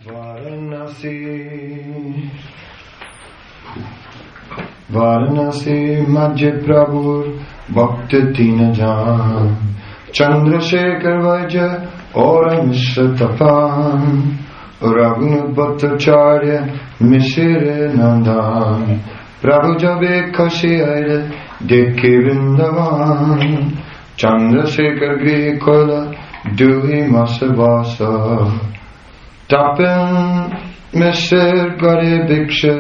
Varanasi Madhya Prabhur Bhakti Tina Jan Chandrasekhar Vaidya Aura Mishra Tapan Raghunath Bhattacharya Mishra Nandan Prabhu Jabe Kashi Aire Dekhe Vrindavan Chandrasekhar Grihe Kola Duhi Masavasa Tapan Mishra Gare Bhiksha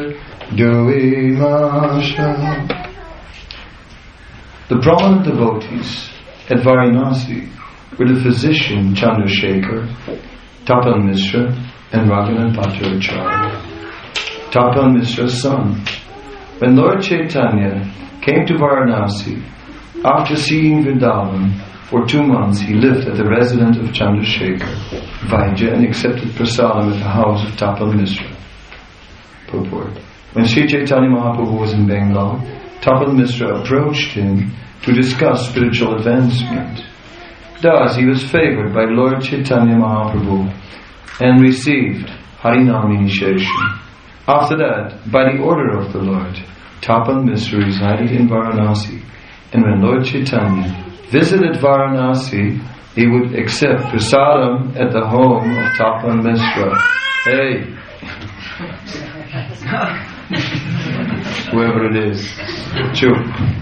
The prominent devotees at Varanasi were the physician Chandrasekhar, Tapan Mishra, and Raghunath Bhattacharya. Tapan Mishra's son. When Lord Chaitanya came to Varanasi, after seeing Vrindavan, for 2 months he lived at the residence of Chandrasekhar, Vaidya, and accepted prasadam at the house of Tapan Mishra. Purport. When Sri Chaitanya Mahaprabhu was in Bengal, Tapan Mishra approached him to discuss spiritual advancement. Thus, he was favored by Lord Chaitanya Mahaprabhu and received Harinam initiation. After that, by the order of the Lord, Tapan Mishra resided in Varanasi, and when Lord Chaitanya visited Varanasi, he would accept prasadam at the home of Tapan Mishra. Hey! Whoever it is, chup.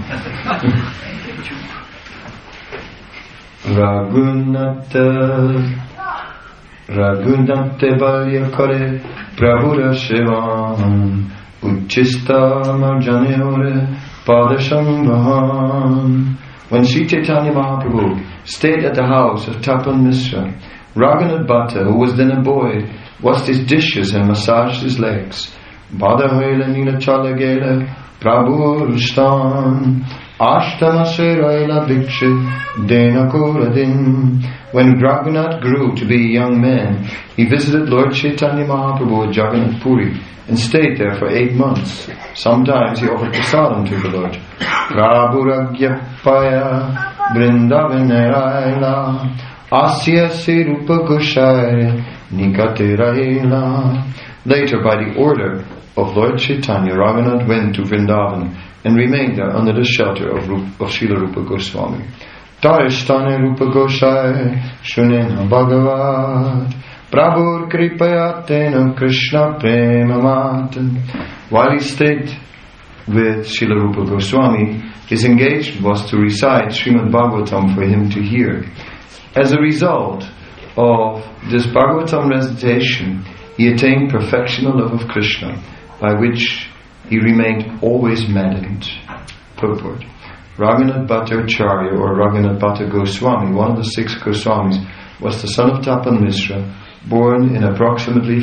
Raghunatha balya kare prabhura shivam uchista marjane ore padashambhavam. When Sri Chaitanya Mahaprabhu stayed at the house of Tapan Mishra, Raghunath Bhatta, who was then a boy, washed his dishes and massaged his legs. Bhadahayla nila chalagela prabhurstam ashtama seraila bhikshit denakuradin. When Raghunath grew to be a young man, he visited Lord Chaitanya Mahaprabhu at Jagannath Puri and stayed there for 8 months. Sometimes he offered prasadam to the Lord. Prabhuragyapaya vrindavaneraila asya sirupa kushaya nikateraila. Later, by the order of Lord Chaitanya, Raghunath went to Vrindavan and remained there under the shelter of Srila Rupa Goswami. Tarishtane Rupa Gosai Shunena Bhagavat Prabhur Kripayatena Krishna Premamat. While he stayed with Srila Rupa Goswami, his engagement was to recite Srimad Bhagavatam for him to hear. As a result of this Bhagavatam recitation, he attained perfectional love of Krishna, by which he remained always maddened. Purport. Raghunath Bhattacharya or Raghunath Bhatta Goswami, one of the 6 Goswamis, was the son of Tapan Mishra, born in approximately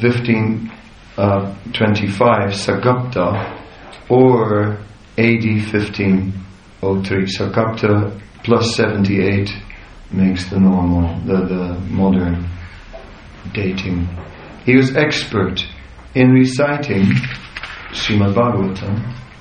1525 Sagapta or AD 1503. Sagapta plus 78 makes the modern dating. He was expert in reciting Srimad Bhagavatam.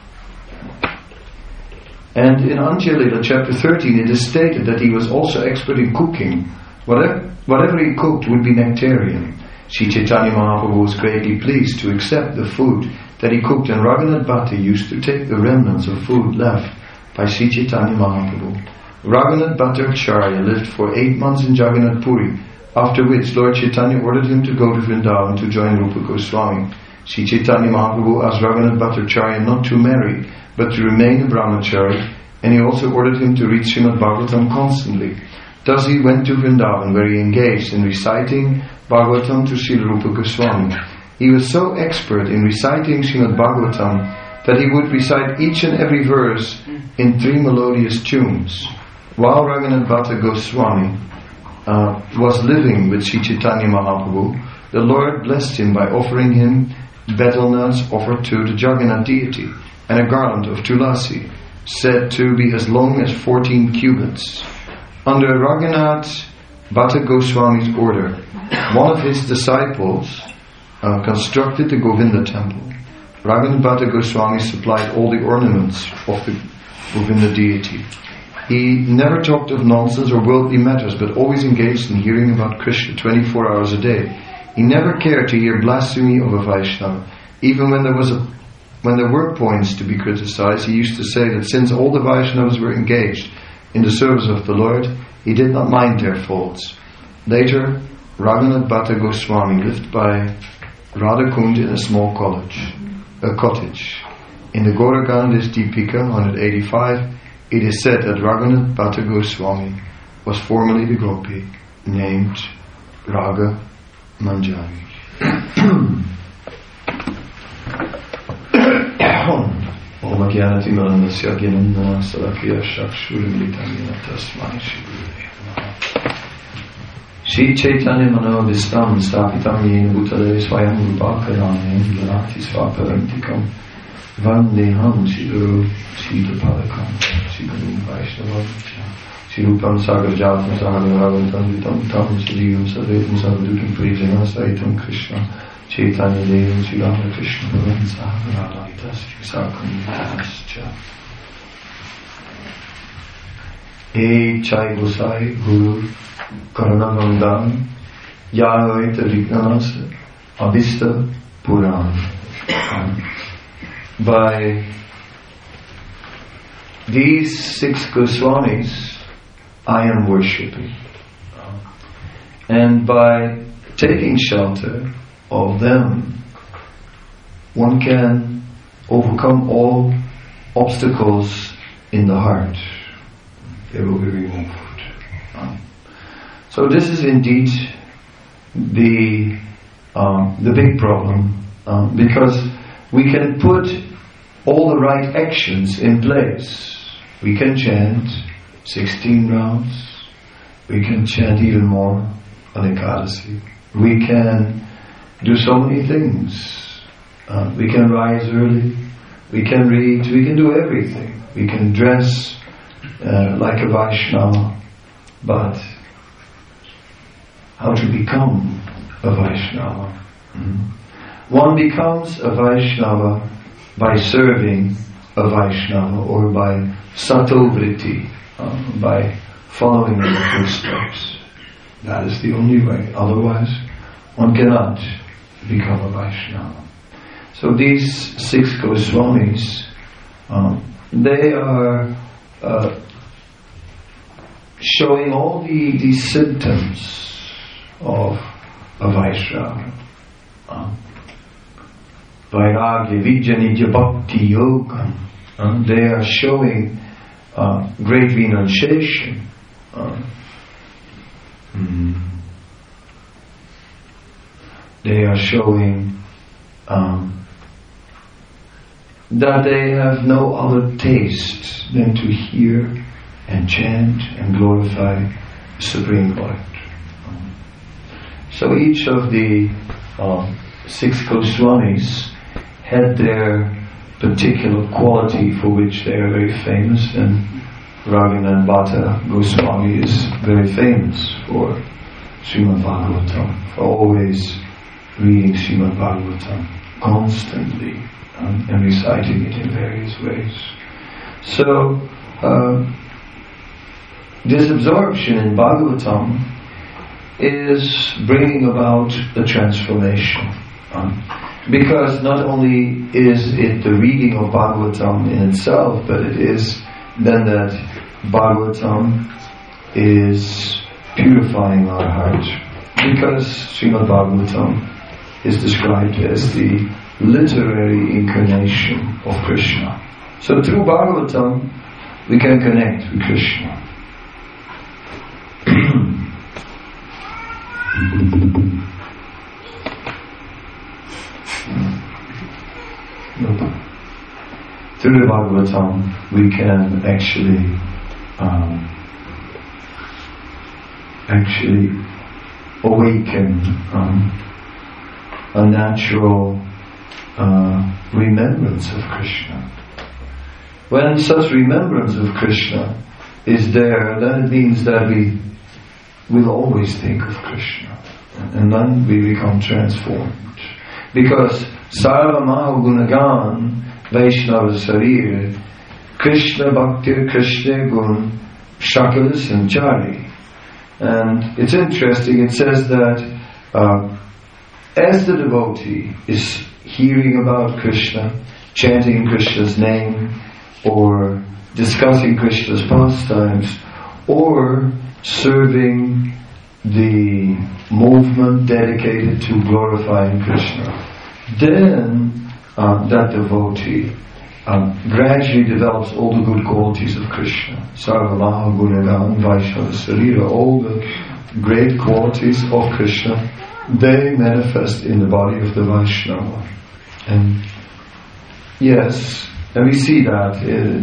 And in Anjalila chapter 13 it is stated that he was also expert in cooking. Whatever he cooked would be nectarian. Sri Chaitanya Mahaprabhu was greatly pleased to accept the food that he cooked, and Raghunath Bhatta used to take the remnants of food left by Sri Chaitanya Mahaprabhu. Raghunath Bhattacharya lived for 8 months in Jagannath Puri, after which Lord Chaitanya ordered him to go to Vrindavan to join Rupa Goswami. Sri Chaitanya Mahaprabhu asked Raghunath Bhattacharya not to marry, but to remain a brahmachari, and he also ordered him to read Srimad Bhagavatam constantly. Thus he went to Vrindavan, where he engaged in reciting Bhagavatam to Srila Rupa Goswami. He was so expert in reciting Srimad Bhagavatam that he would recite each and every verse in 3 melodious tunes. While Raghunath Bhatta Goswami was living with Sri Chaitanya Mahaprabhu, the Lord blessed him by offering him betel nuts offered to the Jagannath deity and a garland of tulasi, said to be as long as 14 cubits. Under Raghunath Bhatta Goswami's order, one of his disciples constructed the Govinda temple. Raghunath Bhatta Goswami supplied all the ornaments of the Govinda deity. He never talked of nonsense or worldly matters, but always engaged in hearing about Krishna 24 hours a day. He never cared to hear blasphemy of a Vaishnava. Even when there were points to be criticized, he used to say that since all the Vaishnavas were engaged in the service of the Lord, he did not mind their faults. Later, Raghunath Bhatta Goswami lived by Radhakund in a small cottage. In the Gauragandhis Deepika 185, it is said that Raghunath Bhatta Goswami was formerly the gopi named Raga Manjari. Om Jnanati Maranasya Gyanana Salakya Shakshurilitamina Tasmai Shri Shri Chaitanya Manovistam Stapitam Yena Bhutale Swayam Rupakaranam Yanati Svaparantikam Vandeham Shri Guru Shri Dapalakam Shri Guru Vaishnavam Shri Rupam Sagarjatam Sagaravatam Vitam Tam Shri Yum Savetam Savadutam Prijana Saitam Krishna Chaitanya Devam Shri Ramakrishna Bhavan Saharanita Shri Sakam Yascha Hey Chai Gosai Guru Karanamandam Yahweh Vignas Avista Puran. By these 6 Goswamis I am worshipping, and by taking shelter of them one can overcome all obstacles in the heart. They will be removed. So this is indeed the big problem, because we can put all the right actions in place. We can chant 16 rounds. We can chant even more on Ekadasi. We can do so many things. We can rise early. We can read. We can do everything. We can dress like a Vaishnava. But how to become a Vaishnava? One becomes a Vaishnava by serving a Vaishnava, or by satovritti, by following in the footsteps. That is the only way. Otherwise, one cannot become a Vaishnava. So these 6 Goswamis, they are showing all these symptoms of a Vaishnava. Vairagya, Vijjanidya, Bhakti, Yoga. They are showing great renunciation. They are showing that they have no other taste than to hear and chant and glorify Supreme Lord. So each of the 6 Goswamis had their particular quality for which they are very famous, and Raghunath Bhatta Goswami is very famous for Srimad Bhagavatam, for always reading Srimad Bhagavatam constantly and reciting it in various ways. So this absorption in Bhagavatam is bringing about a transformation. Because not only is it the reading of Bhagavatam in itself, but it is then that Bhagavatam is purifying our heart. Because Srimad Bhagavatam is described as the literary incarnation of Krishna. So through Bhagavatam we can connect with Krishna. Through the Bhagavatam we can actually awaken a natural remembrance of Krishna. When such remembrance of Krishna is there, then it means that we will always think of Krishna, and then we become transformed. Because Sarva Maha Gunagan Vaishnava Sarira Krishna Bhaktir Krishna Gun Shakala Sanchari. And it's interesting, it says that as the devotee is hearing about Krishna, chanting Krishna's name, or discussing Krishna's pastimes, or serving the movement dedicated to glorifying Krishna, then that devotee gradually develops all the good qualities of Krishna. Sarvamaha Gunagan Vaishnava Sarira, all the great qualities of Krishna, they manifest in the body of the Vaishnava. And yes, and we see that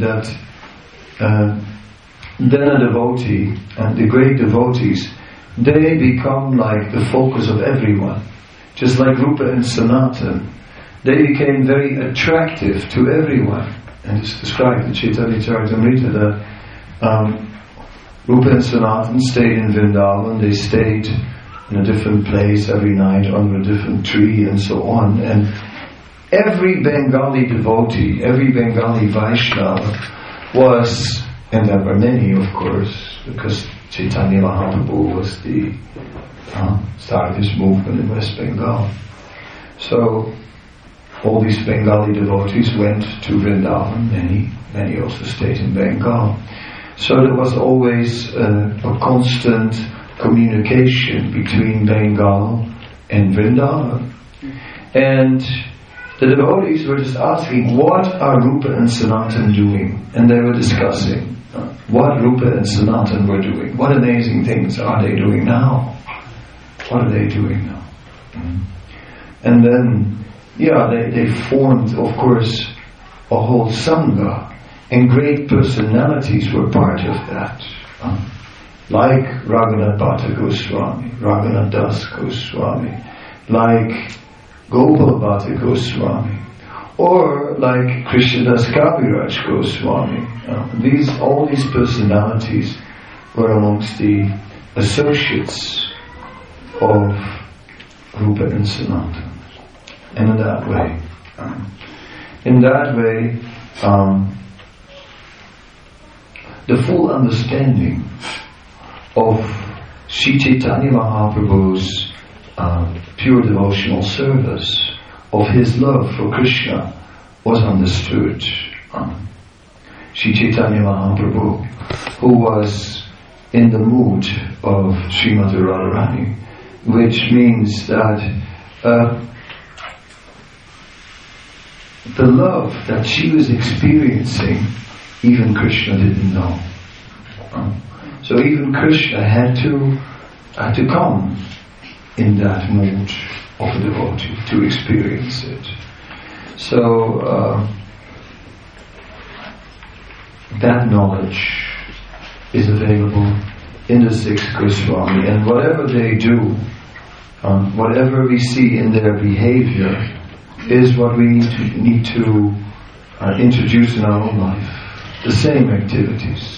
then a devotee, and the great devotees, they become like the focus of everyone. Just like Rupa and Sanatan, they became very attractive to everyone. And it's described in Chaitanya Charitamrita that Rupa and Sanatan stayed in Vrindavan. They stayed in a different place every night under a different tree and so on. And every Bengali devotee, every Bengali Vaishnava was, and there were many of course, because Chaitanya Mahaprabhu was the started this movement in West Bengal. So all these Bengali devotees went to Vrindavan, many also stayed in Bengal. So there was always a constant communication between Bengal and Vrindavan. And the devotees were just asking, what are Rupa and Sanatan doing? And they were discussing what Rupa and Sanatan were doing. What amazing things are they doing now? What are they doing now? And then, they formed, of course, a whole Sangha, and great personalities were part of that. Like Raghunath Bhatta Goswami, Raghunath Das Goswami, like Gopal Bhatta Goswami, or like Krishnadas Kaviraj Goswami. All these personalities were amongst the associates of Rupa and Sanatan. And in that way, the full understanding of Sri Chaitanya Mahaprabhu's pure devotional service, of his love for Krishna, was understood. Sri Chaitanya Mahaprabhu, who was in the mood of Srimati Radharani, which means that the love that she was experiencing, even Krishna didn't know. So even Krishna had to come in that mood of a devotee to experience it. So that knowledge is available in the six Goswami, and whatever they do, whatever we see in their behavior, is what we need to introduce in our own life. The same activities.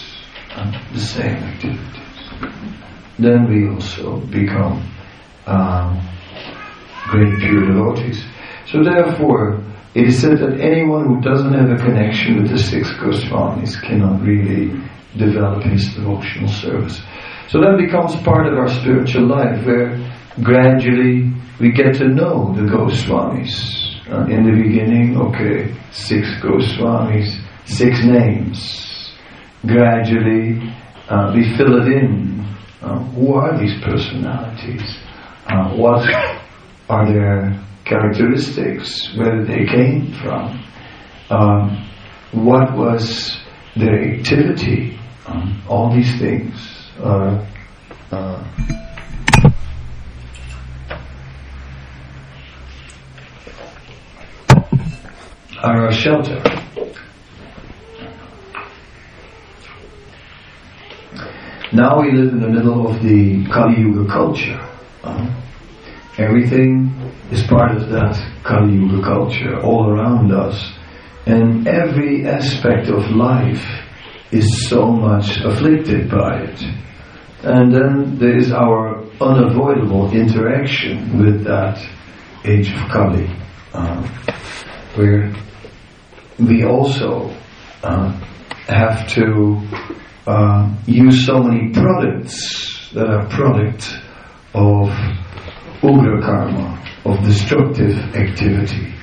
Then we also become great pure devotees. So therefore, it is said that anyone who doesn't have a connection with the six Goswamis cannot really develop his devotional service. So that becomes part of our spiritual life, where gradually we get to know the Goswamis. In the beginning, six Goswamis, 6 names. Gradually, we fill it in. Who are these personalities? What are their characteristics? Where did they came from? What was their activity? All these things are our shelter. Now we live in the middle of the Kali Yuga culture. Everything is part of that Kali Yuga culture all around us, and every aspect of life is so much afflicted by it. And then there is our unavoidable interaction with that age of Kali, where we also have to use so many products that are product of Ugra karma, of destructive activity.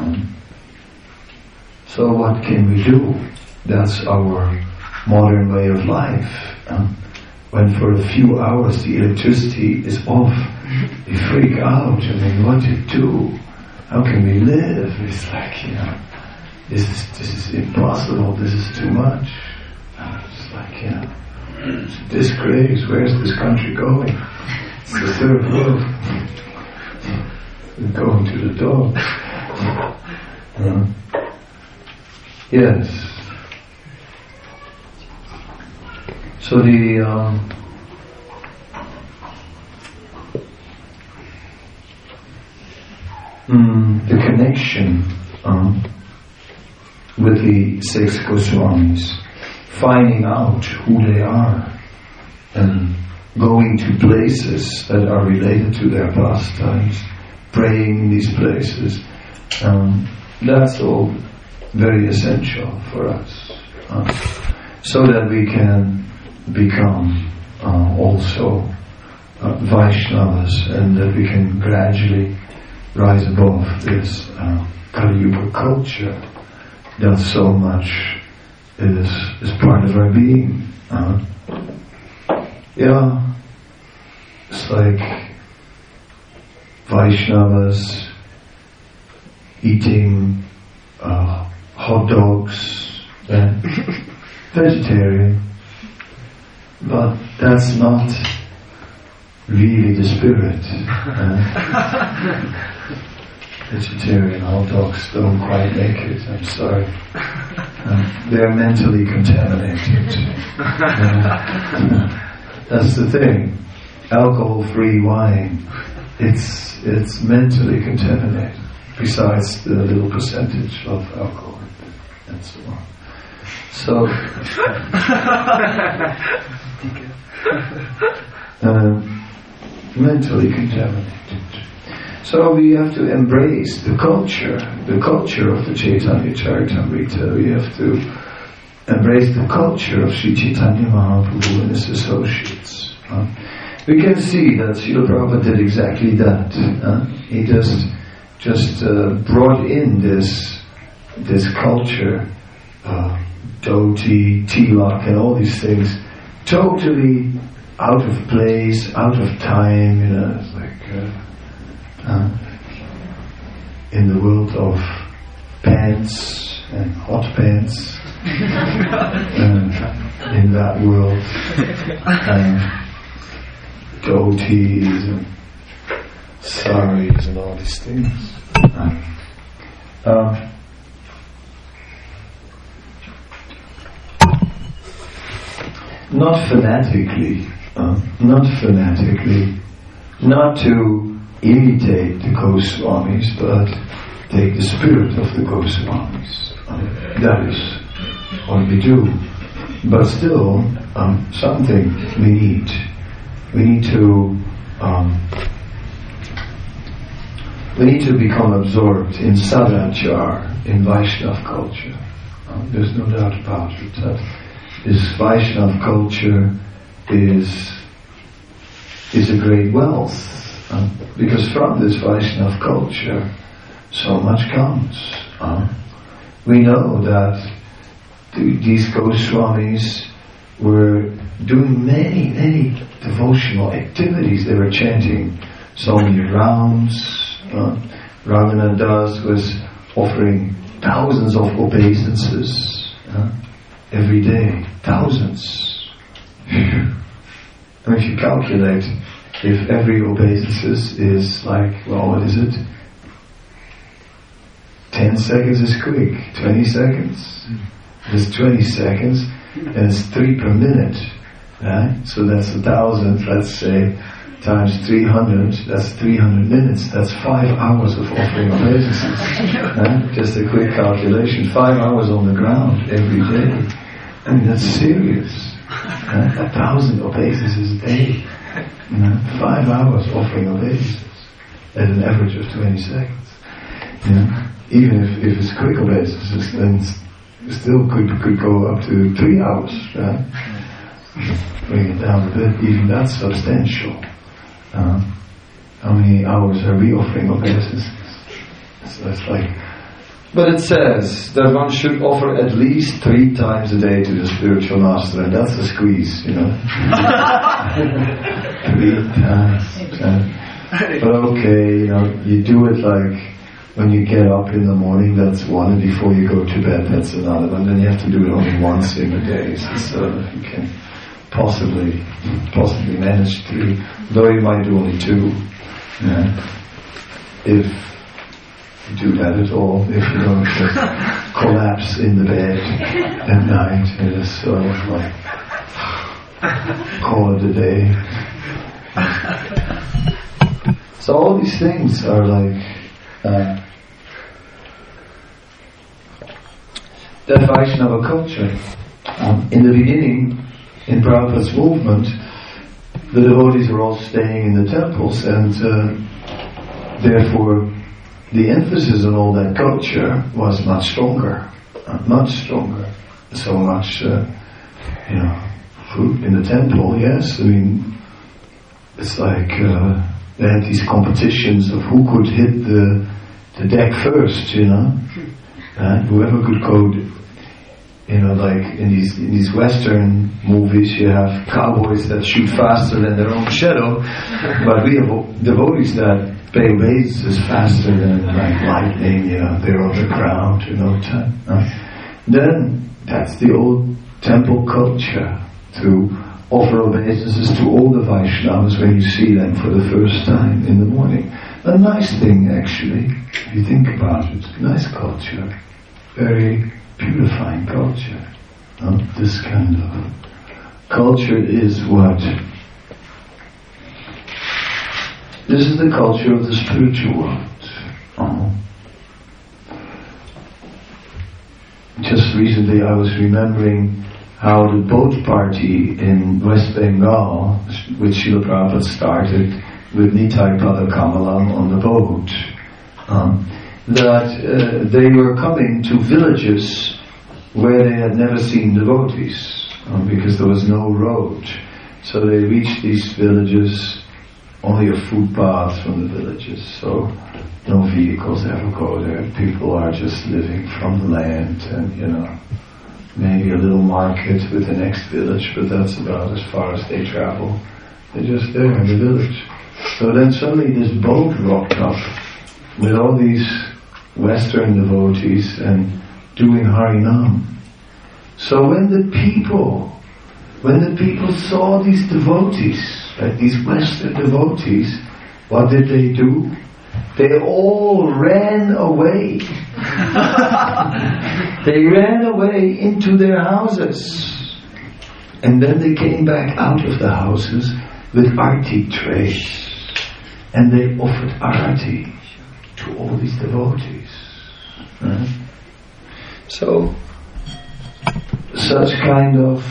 So what can we do? That's our modern way of life. When for a few hours the electricity is off, we freak out. I mean, what to do? How can we live? It's like, this is impossible. This is too much. It's like, it's a disgrace. Where's this country going? It's the third world. We're going to the dogs. Yes. So the connection with the 6 Goswamis, finding out who they are and going to places that are related to their pastimes, praying in these places, that's all very essential for us, so that we can become also Vaishnavas, and that we can gradually rise above this Kali Yuga culture that so much is part of our being. It's like Vaishnavas eating hot dogs and vegetarian, but that's not really the spirit. Vegetarian hot dogs don't quite make it, I'm sorry. They're mentally contaminated. That's the thing. Alcohol-free wine, it's mentally contaminated, besides the little percentage of alcohol and so on. So, mentally contaminated. So we have to embrace the culture of the Chaitanya Charitamrita. We have to embrace the culture of Sri Chaitanya Mahaprabhu and his associates. We can see that Srila Prabhupada did exactly that. He just brought in this culture, dhoti, tilak, and all these things, totally out of place, out of time. It's like in the world of pants and hot pants, in that world, dhotis and saris and all these things. Not fanatically, not to imitate the Goswamis, but take the spirit of the Goswamis. That is what we do. But still, something we need. We need to become absorbed in Sadachar, in Vaishnava culture. There's no doubt about it. That this Vaishnava culture is a great wealth. Because from this Vaishnava culture, so much comes. We know that these Goswamis were doing many devotional activities. They were chanting so many rounds. Raghunath Das was offering thousands of obeisances every day. Thousands. And if you calculate, if every obeisance is like, well, what is it? 10 seconds is quick. 20 seconds? It's 20 seconds, and it's 3 per minute. Right? So that's 1,000, let's say, times 300, that's 300 minutes. That's 5 hours of offering obeisances. Right? Just a quick calculation. 5 hours on the ground every day. I mean, that's serious. Right? 1,000 obeisances a day. 5 hours offering obeisances at an average of 20 seconds. Even if it's quick obeisances, then still could go up to 3 hours. Right? Bring it down a bit. Even that's substantial. how many hours are we offering obeisances? So it's like, but it says that one should offer at least 3 times a day to the spiritual master, and that's a squeeze, 3 times. But okay, you do it like when you get up in the morning, that's one, and before you go to bed, that's another one. Then you have to do it only once in a day, so you can possibly manage 3, though you might do only 2. If you do that at all, if you don't just collapse in the bed at night and just sort of like call it a day. So all these things are like that Vaishnava culture. In the beginning, in Prabhupada's movement, the devotees were all staying in the temples, and therefore the emphasis on all that culture was much stronger. So much, food in the temple, yes. I mean, it's like they had these competitions of who could hit the deck first, and whoever could go. Like in these Western movies, you have cowboys that shoot faster than their own shadow, but we have devotees that pay obeisances faster than like lightning. They're on the ground in no time. Then that's the old temple culture, to offer obeisances to all the Vaishnavas when you see them for the first time in the morning. A nice thing, actually, if you think about it. Nice culture, very purifying culture. This kind of culture is what? This is the culture of the spiritual world. Just recently I was remembering how the boat party in West Bengal, which Srila Prabhupada started with Nitai Padakamalam on the boat, that they were coming to villages where they had never seen devotees, because there was no road. So they reached these villages, only a footpath from the villages, so no vehicles ever go there. People are just living from the land, and maybe a little market with the next village, but that's about as far as they travel. They're just there in the village. So then suddenly this boat rocked up with all these Western devotees and doing Harinam. So when the people saw these devotees, like these Western devotees, what did they do? They all ran away. They ran away into their houses. And then they came back out of the houses with arati trays. And they offered arati to all these devotees. So, such kind of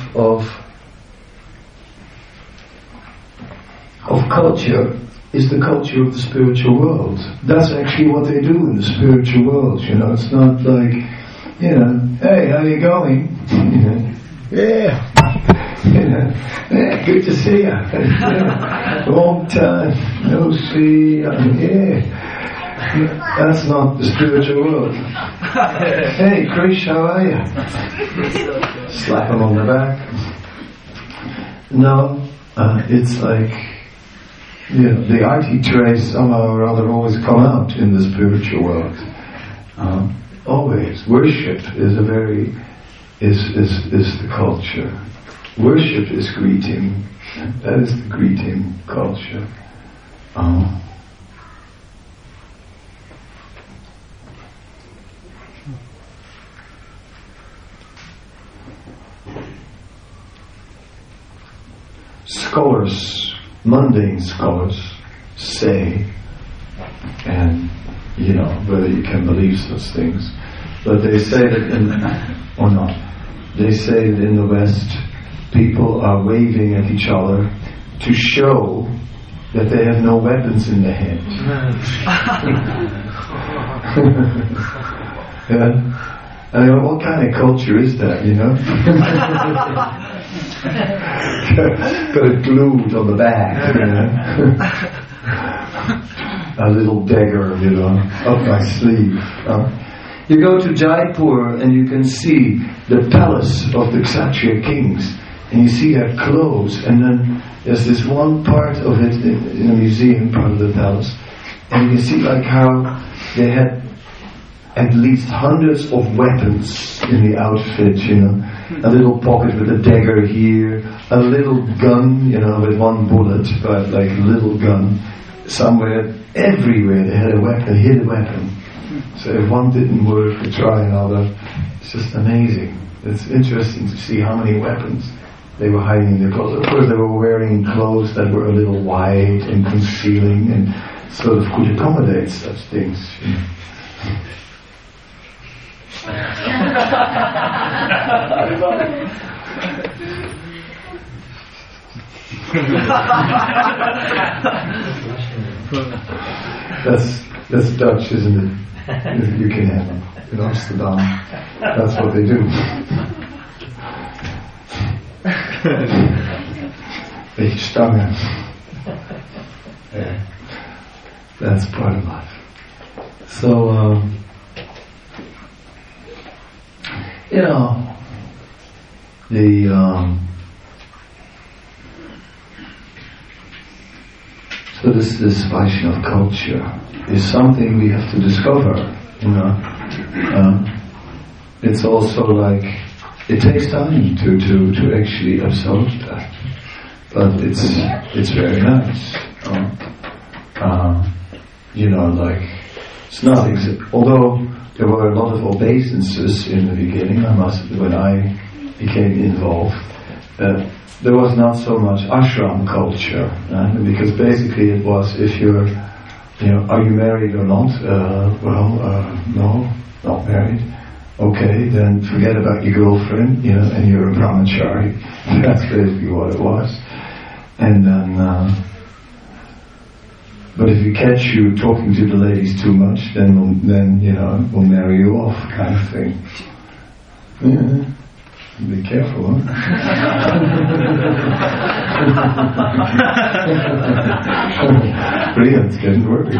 culture is the culture of the spiritual world. That's actually what they do in the spiritual world. It's not like, hey, how you going? Yeah. Yeah, good to see you. Long time no see. Yeah. That's not the spiritual world. Hey, Krish, how are you? Slap him on the back. No, it's like, the arati trays somehow or other always come out in the spiritual world. Always. Worship is is the culture. Worship is greeting. That is the greeting culture. Scholars, mundane scholars, say, and whether you can believe such things, but they say that or not, they say that in the West, people are waving at each other to show that they have no weapons in their hand. Yeah? I mean, what kind of culture is that, Got it glued on the back, a little dagger, up my sleeve. You go to Jaipur and you can see the palace of the Kshatriya kings, and you see their clothes, and then there's this one part of it in a museum, part of the palace, and you see like how they had at least hundreds of weapons in the outfit, a little pocket with a dagger here, a little gun, with one bullet, but like a little gun, somewhere, everywhere they had a weapon, a hidden weapon. So if one didn't work, they try another. It's just amazing. It's interesting to see how many weapons they were hiding in their clothes. Of course, they were wearing clothes that were a little wide and concealing and sort of could accommodate such things. That's Dutch, isn't it? You can have them in Amsterdam. That's what they do. Beetje stangen. Yeah. That's part of life. So, so this Vaishnava culture is something we have to discover. It's also like it takes time to actually absorb that, but it's very nice. Like it's not although there were a lot of obeisances in the beginning. When I became involved, there was not so much ashram culture, because basically it was if you're, are you married or not? No, not married. Okay, then forget about your girlfriend, and you're a brahmachari. That's basically what it was. And then, but if we catch you talking to the ladies too much, then we'll marry you off, kind of thing. Yeah. Be careful, huh? Brian's getting worried.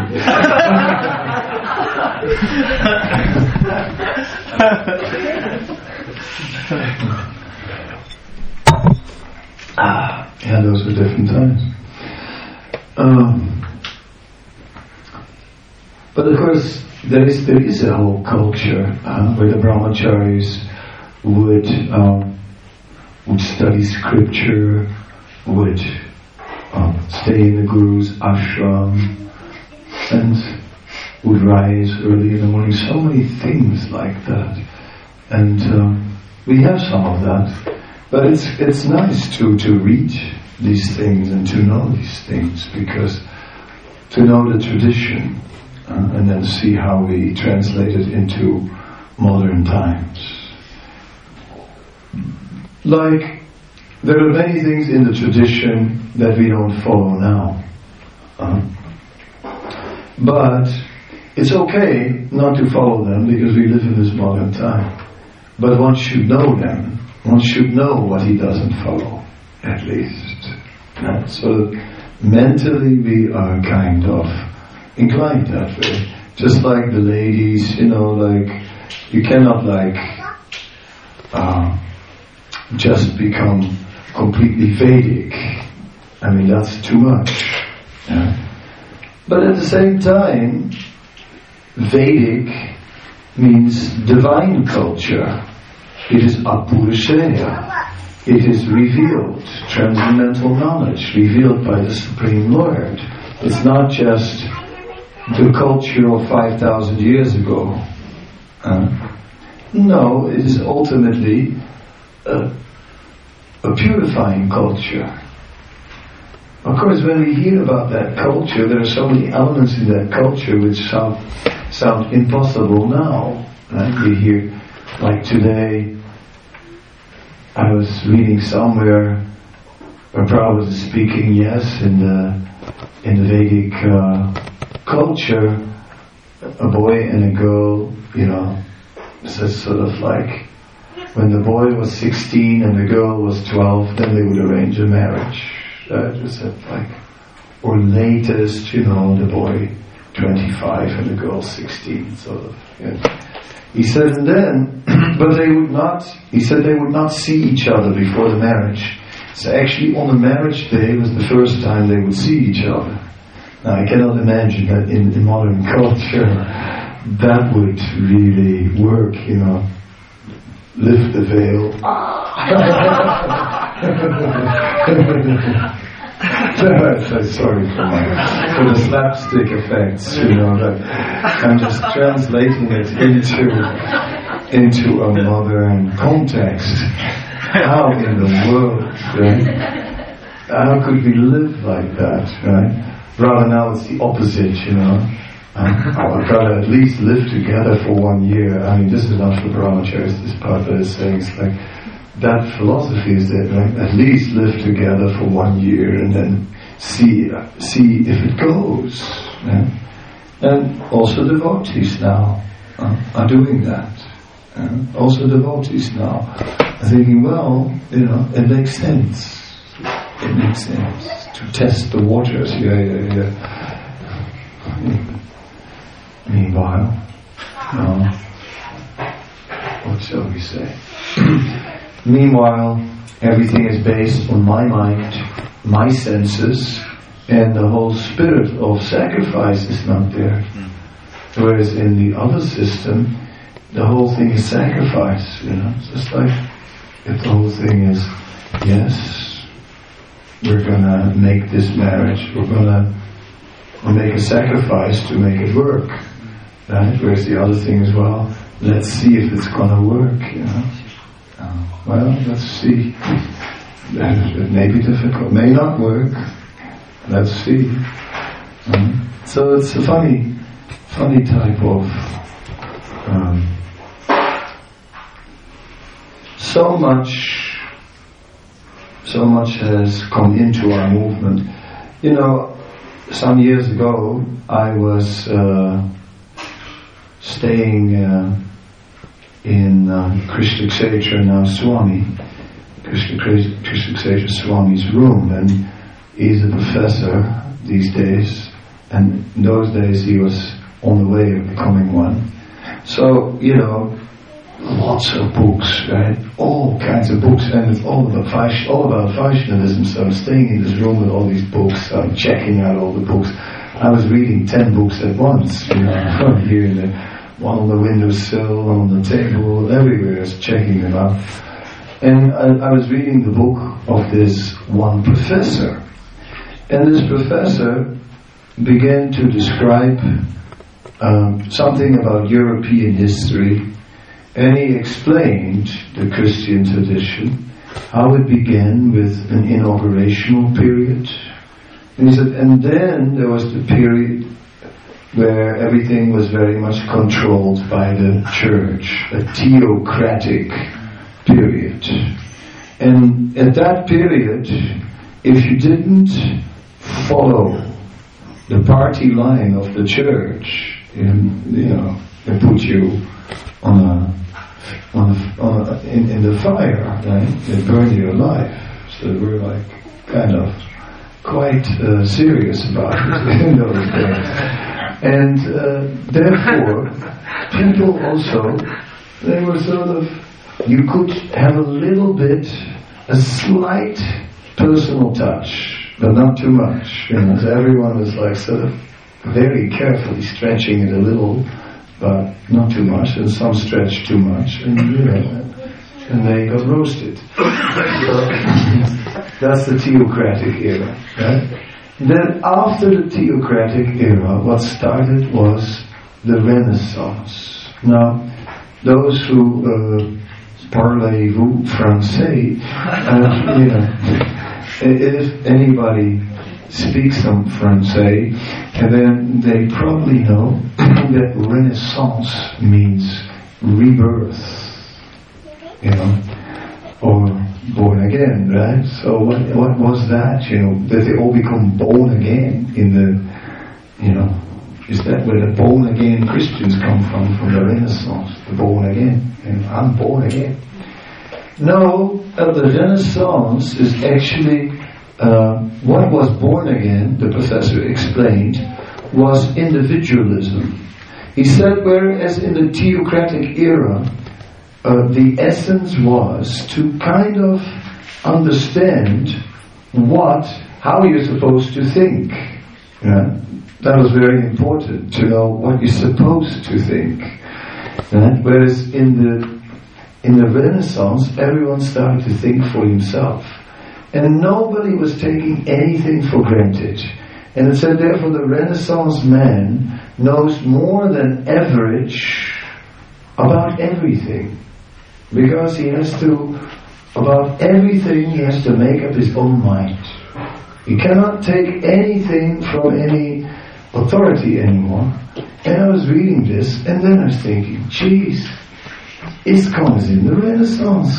Yeah, those were different times. But of course, there is a whole culture where the brahmacharis would study scripture, would stay in the guru's ashram, and would rise early in the morning. So many things like that, and we have some of that. But it's nice to read these things and to know these things, because to know the tradition and then see how we translate it into modern times. Like, there are many things in the tradition that we don't follow now. But it's okay not to follow them because we live in this modern time. But one should know them. One should know what he doesn't follow, at least. So mentally we are kind of inclined that way. Just like the ladies, you cannot just become completely Vedic. I mean, that's too much. Yeah? But at the same time, Vedic means divine culture. It is Apurusheya. It is revealed, transcendental knowledge, revealed by the Supreme Lord. It's not just the culture of 5,000 years ago. No, it is ultimately a purifying culture. Of course, when we hear about that culture, there are so many elements in that culture which sound impossible now. Right? We hear, like today, I was reading somewhere where Prabhupada was speaking, yes, in the Vedic culture, a boy and a girl, says sort of like, when the boy was 16 and the girl was 12, then they would arrange a marriage. Just said like, or latest, the boy 25 and the girl 16, sort of. He said, and then, but they would not see each other before the marriage. So actually on the marriage day was the first time they would see each other. Now I cannot imagine that in modern culture that would really work, lift the veil. So sorry for the slapstick effects, that I'm just translating it into a modern context. How in the world, right? How could we live like that, right? Rather now it's the opposite, I've got to at least live together for 1 year. I mean, this is not for brahmacharis, this part that is saying, it's like, that philosophy is that, right? At least live together for 1 year and then see if it goes. Right? And also devotees now are doing that. Also devotees now are thinking, well, it makes sense. It makes sense to test the waters. Yeah. Meanwhile, what shall we say? Meanwhile, everything is based on my mind, my senses, and the whole spirit of sacrifice is not there. Whereas in the other system, the whole thing is sacrifice, It's just like, if the whole thing is, yes, we're gonna make this marriage, we'll make a sacrifice to make it work, right? Whereas the other thing is, well, let's see if it's gonna work, Well, let's see. It may be difficult, may not work. Let's see. So it's a funny type of. So much has come into our movement. Some years ago, I was staying in Krishna Kshetra Swami, Krishna Kshetra Swami's room, and he's a professor these days, and in those days he was on the way of becoming one. So, lots of books, right? All kinds of books, and it's all about Vaishnavism. So I'm staying in this room with all these books, I'm checking out all the books. I was reading 10 books at once, here and there. One on the windowsill, one on the table, everywhere, I was checking them out. And I was reading the book of this one professor. And this professor began to describe something about European history. And he explained the Christian tradition, how it began with an inaugurational period. And he said, and then there was the period where everything was very much controlled by the church, a theocratic period. And at that period, if you didn't follow the party line of the church, they put you in the fire, right? They burn you alive. So we're like kind of quite serious about it in those days. And therefore, people also, they were sort of, you could have a slight personal touch, but not too much. So everyone was like sort of very carefully stretching it a little, but not too much, and some stretched too much, and they got roasted. So that's the theocratic era, right? Then after the theocratic era, what started was the Renaissance. Now, those who parlez-vous français, if anybody speaks some Francais, and then they probably know that Renaissance means rebirth, or born again, right? So what was that? That they all become born again in the, is that where the born again Christians come from the Renaissance, the born again, I'm born again. No, the Renaissance is actually what was born again, the professor explained, was individualism. He said, whereas in the theocratic era, the essence was to kind of understand how you're supposed to think. Yeah? That was very important, to know what you're supposed to think. Yeah? Whereas in the Renaissance, everyone started to think for himself. And nobody was taking anything for granted. And it said, therefore, the Renaissance man knows more than average about everything. Because about everything he has to make up his own mind. He cannot take anything from any authority anymore. And I was reading this, and then I was thinking, geez, ISKCON is in the Renaissance.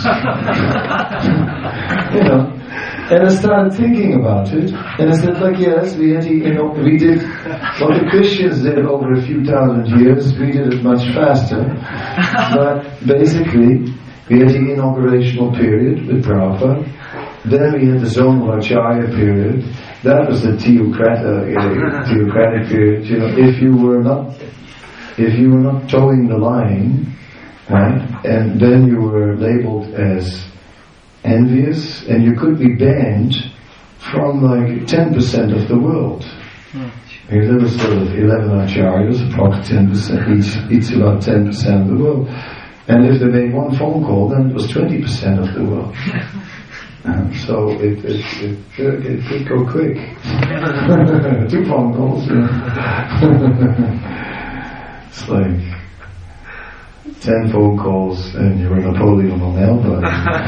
You know. And I started thinking about it, and I said, like, yes, we did what the Christians did over a few thousand years. We did it much faster. But basically, we had the inaugurational period with Prabhupada. Then we had the Zonalacharya period. That was the theocratic period. You know, if you were not towing the line, right, and then you were labeled as envious, and you could be banned from like 10% of the world. There was sort of 11 acharyas, approximately 10%, each about 10% of the world. And if they made one phone call, then it was 20% of the world. So it could go quick. 2 phone calls. It's like 10 phone calls and you're Napoleon on elbow.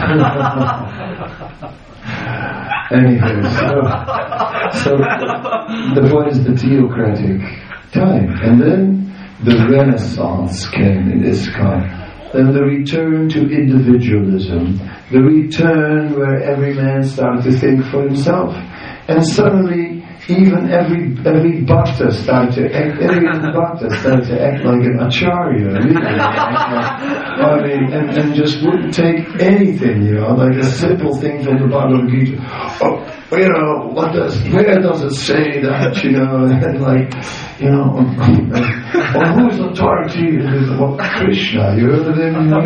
Anyway, so the point is the theocratic time. And then the Renaissance came in ISKCON. And the return to individualism. The return where every man started to think for himself. And suddenly even every bhakta started to act like an acharya, really. I mean, and just wouldn't take anything, you know, like a simple thing from the Bhagavad Gita. Oh, you know, where does it say that, you know, and like, you know, or whose authority is it? Well, Krishna, you heard of him? You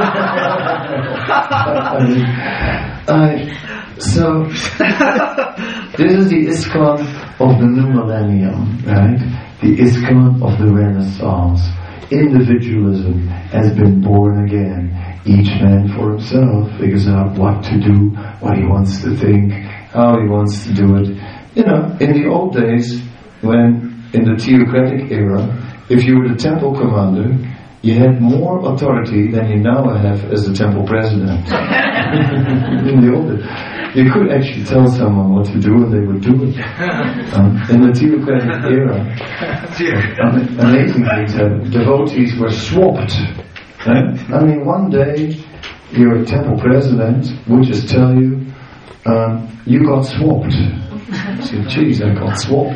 know? So, this is the ISKCON of the new millennium, right? The ISKCON of the Renaissance. Individualism has been born again. Each man for himself figures out what to do, what he wants to think, how he wants to do it. You know, in the old days, when in the theocratic era, if you were the temple commander, you had more authority than you now have as the temple president. In the old days. You could actually tell someone what to do and they would do it. In the theocratic era, amazing things happened. Devotees were swapped. Right? I mean, one day your temple president would just tell you, you got swapped. I said, geez, I got swapped.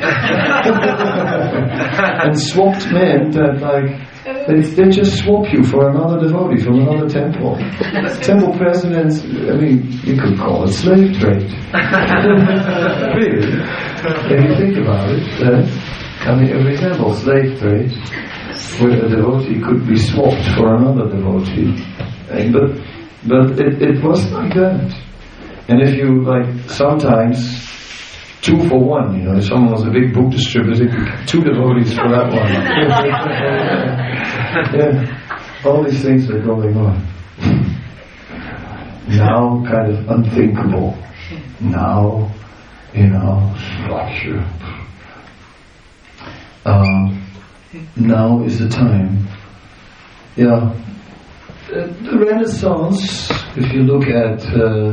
And swapped meant that, like, they just swap you for another devotee from another temple. Temple presidents, I mean, you could call it slave trade. Really. If you think about it, I mean, a reasonable slave trade where a devotee could be swapped for another devotee. But it wasn't like that. And if you, like, sometimes 2 for 1, you know, if someone was a big book distributor, 2 devotees for that one. Yeah, all these things are going on. Now, kind of unthinkable. Now, you know, structure. Now is the time. Yeah, the Renaissance, if you look at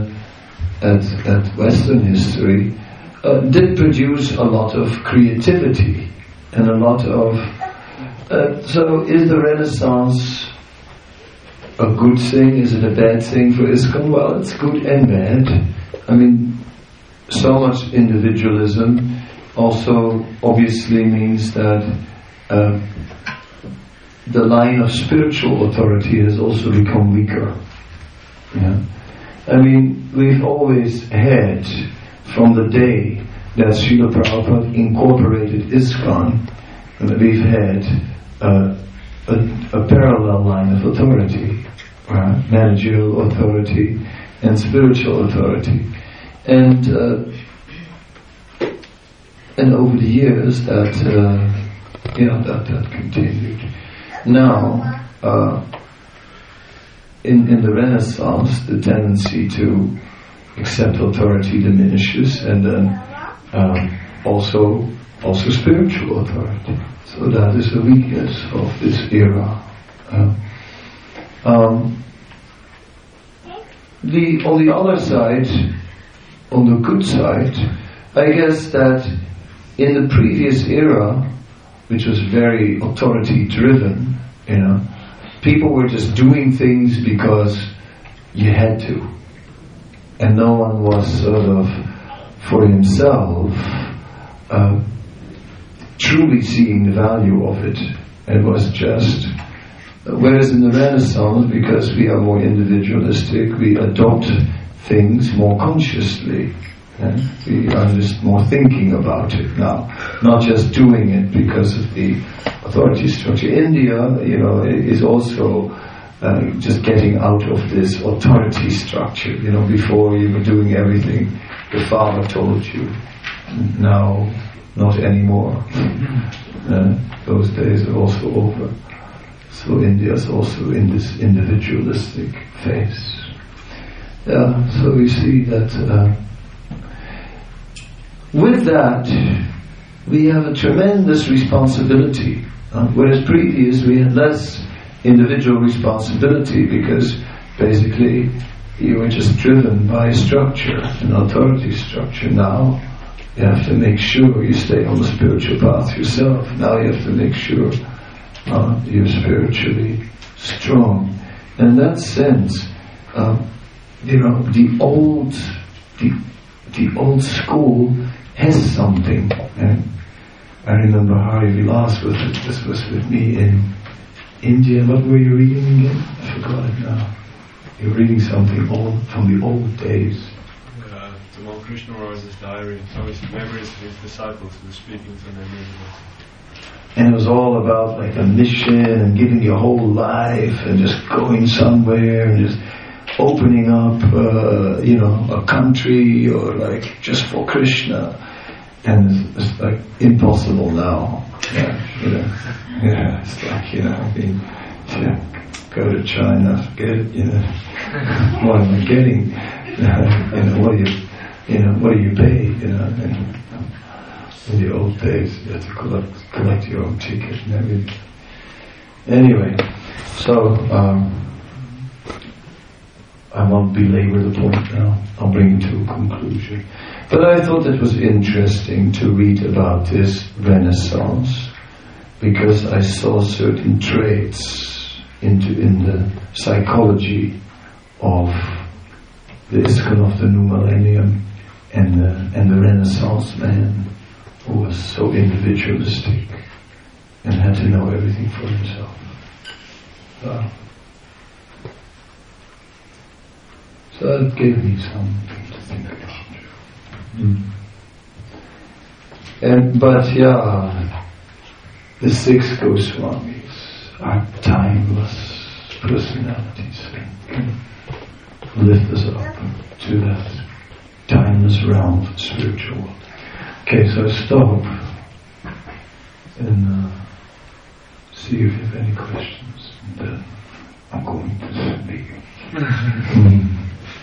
Western history, did produce a lot of creativity and a lot of so is the Renaissance a good thing? Is it a bad thing for ISKCON? Well, it's good and bad. I mean, so much individualism also obviously means that the line of spiritual authority has also become weaker. Yeah? I mean, we've always had from the day that Srila Prabhupada incorporated ISKCON, we've had a parallel line of authority, managerial authority and spiritual authority. And over the years that continued. Now, in the Renaissance, the tendency to accept authority diminishes, and then also spiritual authority. So that is a weakness of this era. On the other side, on the good side, I guess that in the previous era, which was very authority-driven, people were just doing things because you had to, and no one was sort of for himself truly seeing the value of it. It was just. Whereas in the Renaissance, because we are more individualistic, we adopt things more consciously. We are just more thinking about it now, not just doing it because of the authority structure. India, is also just getting out of this authority structure. Before you were doing everything the father told you. Now, not anymore. Those days are also over. So India is also in this individualistic phase. So we see that with that we have a tremendous responsibility. Whereas previous we had less individual responsibility because basically you were just driven by a structure, an authority structure. Now you have to make sure you stay on the spiritual path yourself. Now you have to make sure you're spiritually strong. In that sense, the old school has something. I remember Hari Vilas was with me in India. What were you reading again? I forgot it now. You're reading something old from the old days. Tamal Krishna Rose's diary. So his memories of his disciples who were speaking to them. And it was all about like a mission and giving your whole life and just going somewhere and just opening up, a country or like just for Krishna. And it's like impossible now. It's like, go to China, what am I getting? What do you pay? In the old days, you had to collect your own ticket and everything. Anyway, so I won't belabor the point now. I'll bring it to a conclusion. But I thought it was interesting to read about this Renaissance because I saw certain traits in the psychology of the ISKCON of the new millennium and the Renaissance man, who was so individualistic and had to know everything for himself. So that gave me something to think about. The 6 Goswamis are timeless personalities and can lift us up to that timeless realm of the spiritual world. Okay, so stop and see if you have any questions, and then I'm going to speak.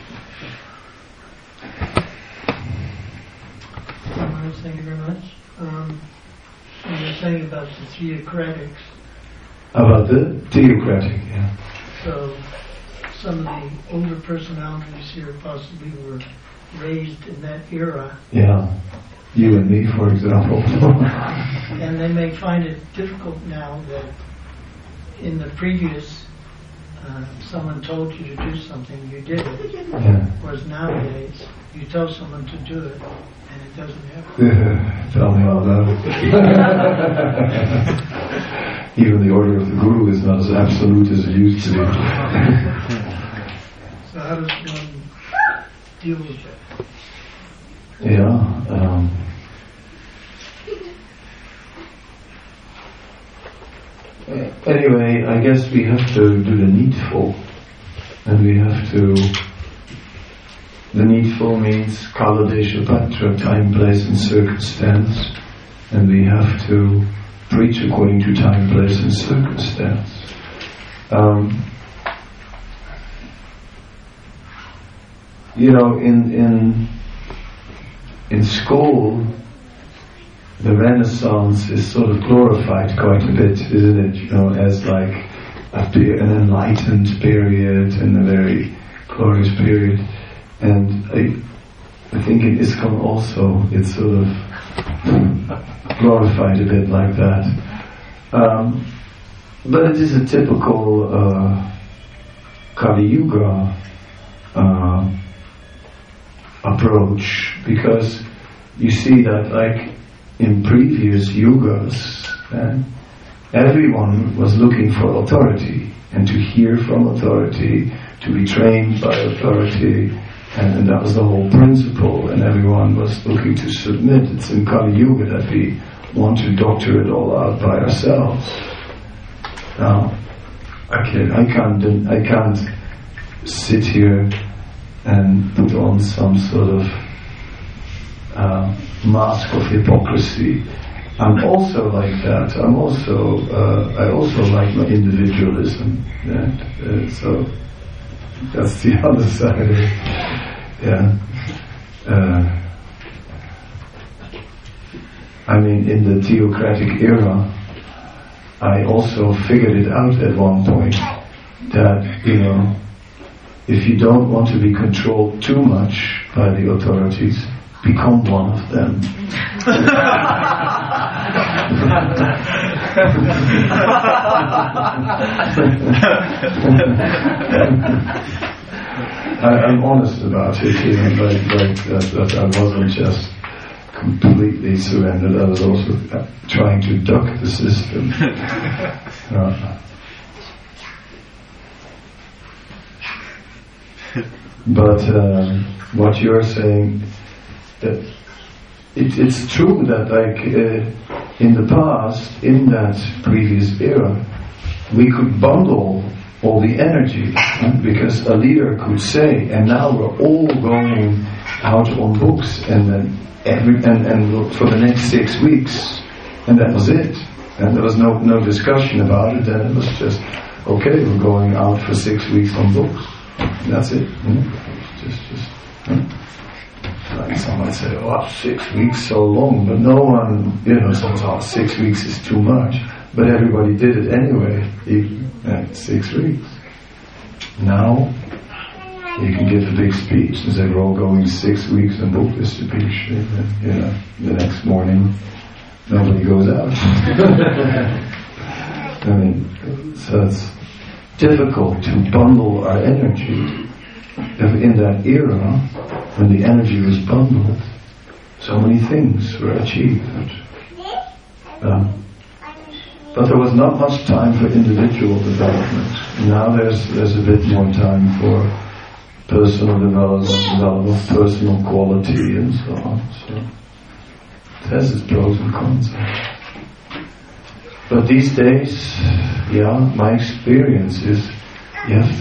Thank you very much. You were saying about the theocratics. About the theocratic, yeah. So some of the older personalities here possibly were raised in that era. Yeah. You and me, for example. And they may find it difficult now that in the previous someone told you to do something, you did it. Yeah. Whereas nowadays, you tell someone to do it, and it doesn't happen. Tell me all about it. Even the order of the Guru is not as absolute as it used to be. So how does one deal with that? Anyway, I guess we have to do the needful, and we have to. The needful means kala desha patra, time, place, and circumstance, and we have to preach according to time, place, and circumstance. In school, the Renaissance is sort of glorified quite a bit, isn't it? As like an enlightened period and a very glorious period. And I think in ISKCON also it's sort of glorified a bit like that. But it is a typical Kali Yuga approach, because you see that like in previous yugas, everyone was looking for authority and to hear from authority, to be trained by authority, and that was the whole principle, and everyone was looking to submit. It's in Kali Yuga that we want to doctor it all out by ourselves. Now, I can't sit here and put on some sort of mask of hypocrisy. I'm also like that. I also like my individualism. So that's the other side of it. In the theocratic era, I also figured it out at one point that, if you don't want to be controlled too much by the authorities, become one of them. I'm honest about it, that I wasn't just completely surrendered, I was also trying to duck the system. But what you're saying, that it's true that in the past, in that previous era, we could bundle all the energy, because a leader could say, and now we're all going out on books, and then and for the next 6 weeks, and that was it, and there was no discussion about it. Then it was just, okay, we're going out for 6 weeks on books. That's it. Like some might say, 6 weeks so long, but no one, says, 6 weeks is too much. But everybody did it anyway, 6 weeks. Now, you can give a big speech and say, we're all going 6 weeks on book distribution. The next morning, nobody goes out. So it's difficult to bundle our energy. In that era, when the energy was bundled, so many things were achieved. But there was not much time for individual development. Now there's a bit more time for personal development, personal quality, and so on. So it has its pros and cons. But these days, my experience is you have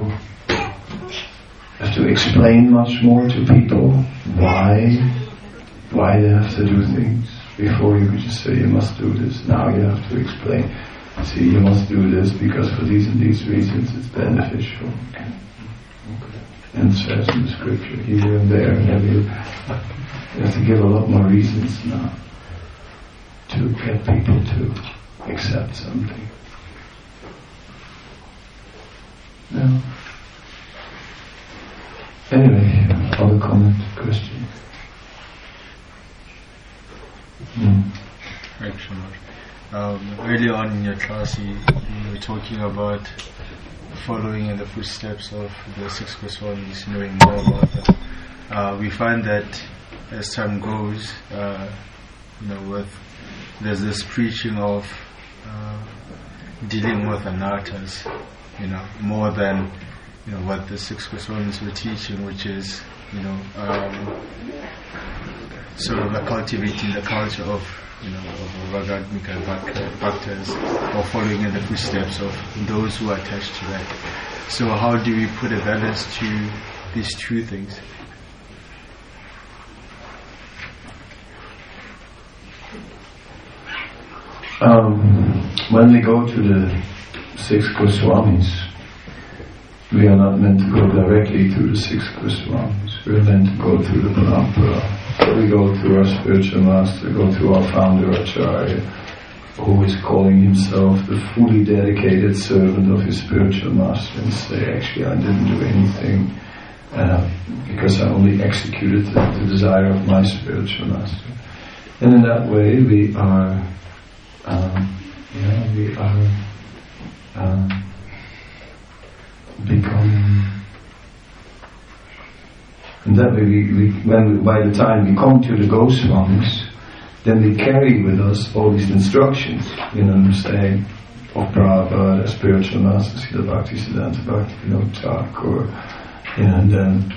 to explain much more to people why they have to do things. Before you could just say, you must do this. Now you have to explain. See, you must do this because for these and these reasons it's beneficial. Okay. And it says in the scripture here and there, and you have to give a lot more reasons now to get people to accept something. No. Anyway, other comment, Christian? Earlier on in your class, you were talking about following in the footsteps of the 6 Goswamis, knowing more about them. We find that as time goes, there's this preaching of dealing with anarthas, more than what the six Goswamis were teaching, which is sort of like cultivating the culture of of Ragadmika Bhaktas, or following in the footsteps of those who are attached to that. So how do we put a balance to these two things? When we go to the six Goswamis, we are not meant to go directly to the six Goswamis. We are meant to go through the Parampara. So we go through our spiritual master, go through our founder Acharya, who is calling himself the fully dedicated servant of his spiritual master, and say, actually, I didn't do anything because I only executed the desire of my spiritual master. And in that way, we are becoming. And that way, by the time we come to the Goswamis, then we carry with us all these instructions, saying, of Prabhupada, a spiritual master, Srila Bhaktisiddhanta Bhakti Vinod Thakur, and then,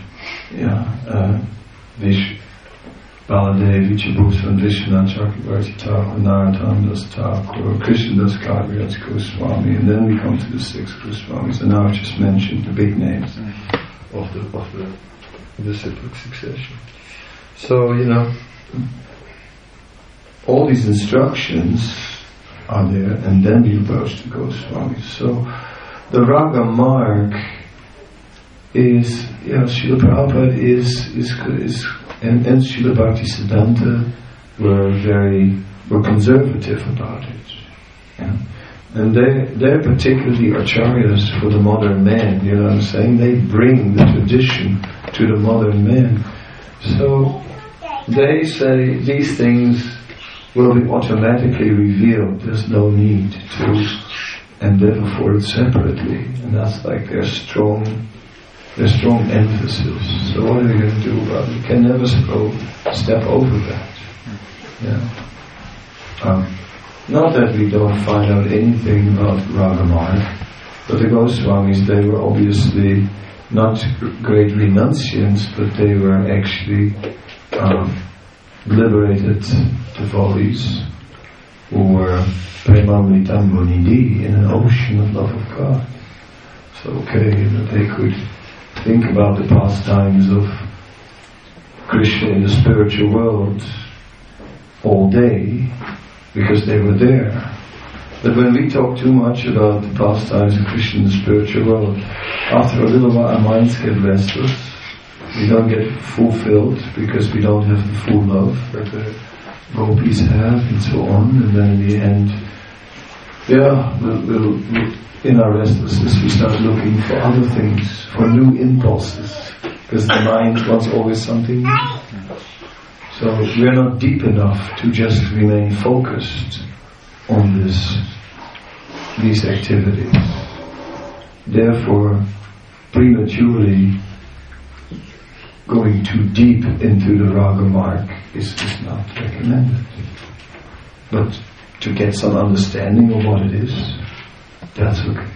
Baladev, Vichabhusan, Vishwanath Chakravarti Thakur, Narottam Das Thakur, Krishnadas Kaviraj Goswami, and then we come to the six Goswamis, and now I've just mentioned the big names of the cyclic succession. So, all these instructions are there, and then we approach the Goswamis. So, the Raga Marg is, Srila Prabhupada is and Srila Bhaktisiddhanta were conservative about it. Yeah? And they're particularly acharyas for the modern man, you know what I'm saying? They bring the tradition to the modern man. So they say these things will be automatically revealed. There's no need to endeavor for it separately. And that's like their strong emphasis. So what are we going to do about it? We can never step over that. Yeah. Not that we don't find out anything about Ragamarg, but the Goswamis, they were obviously not great renunciants, but they were actually liberated devotees who were premamritamgunidhi, in an ocean of love of God. So they could think about the pastimes of Krishna in the spiritual world all day, because they were there. But when we talk too much about the pastimes of Krishna in the spiritual world, after a little while our minds get restless, we don't get fulfilled because we don't have the full love that the gopis have, and so on. And then in the end, we'll in our restlessness we start looking for other things, for new impulses, because the mind wants always something new. So we're not deep enough to just remain focused on these activities. Therefore, prematurely going too deep into the Raga Marg is not recommended. But to get some understanding of what it is, that's okay.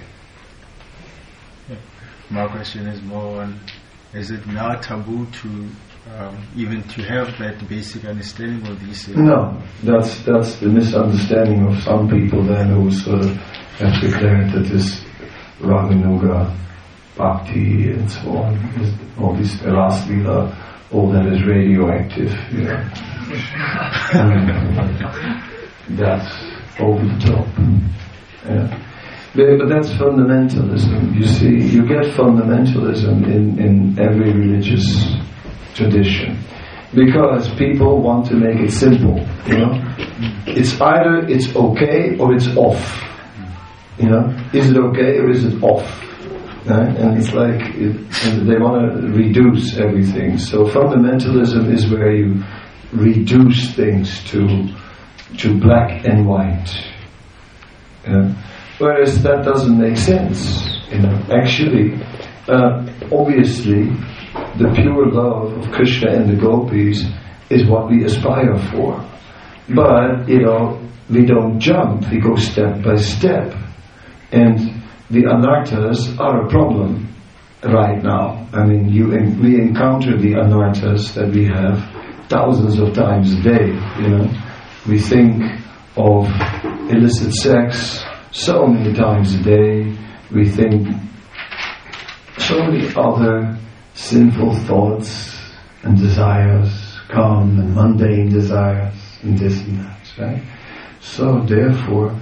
My question is more on, is it now taboo to even to have that basic understanding of these things? No, that's the misunderstanding of some people then who sort of have declared that this Raganuga, Bhakti and so on, all this Raslila, all that is radioactive, that's over the top. Yeah. But that's fundamentalism. You see, you get fundamentalism in every religious tradition, because people want to make it simple. It's either it's okay or it's off. Is it okay or is it off? Right? And it's like and they want to reduce everything. So fundamentalism is where you reduce things to black and white. Whereas that doesn't make sense. Actually, obviously, the pure love of Krishna and the gopis is what we aspire for. But, we don't jump, we go step by step. And the anarthas are a problem. right now. I mean, we encounter the anarthas that we have thousands of times a day, you know. We think of illicit sex so many times a day. We think so many other sinful thoughts and desires come, and mundane desires, and this and that, right? So therefore,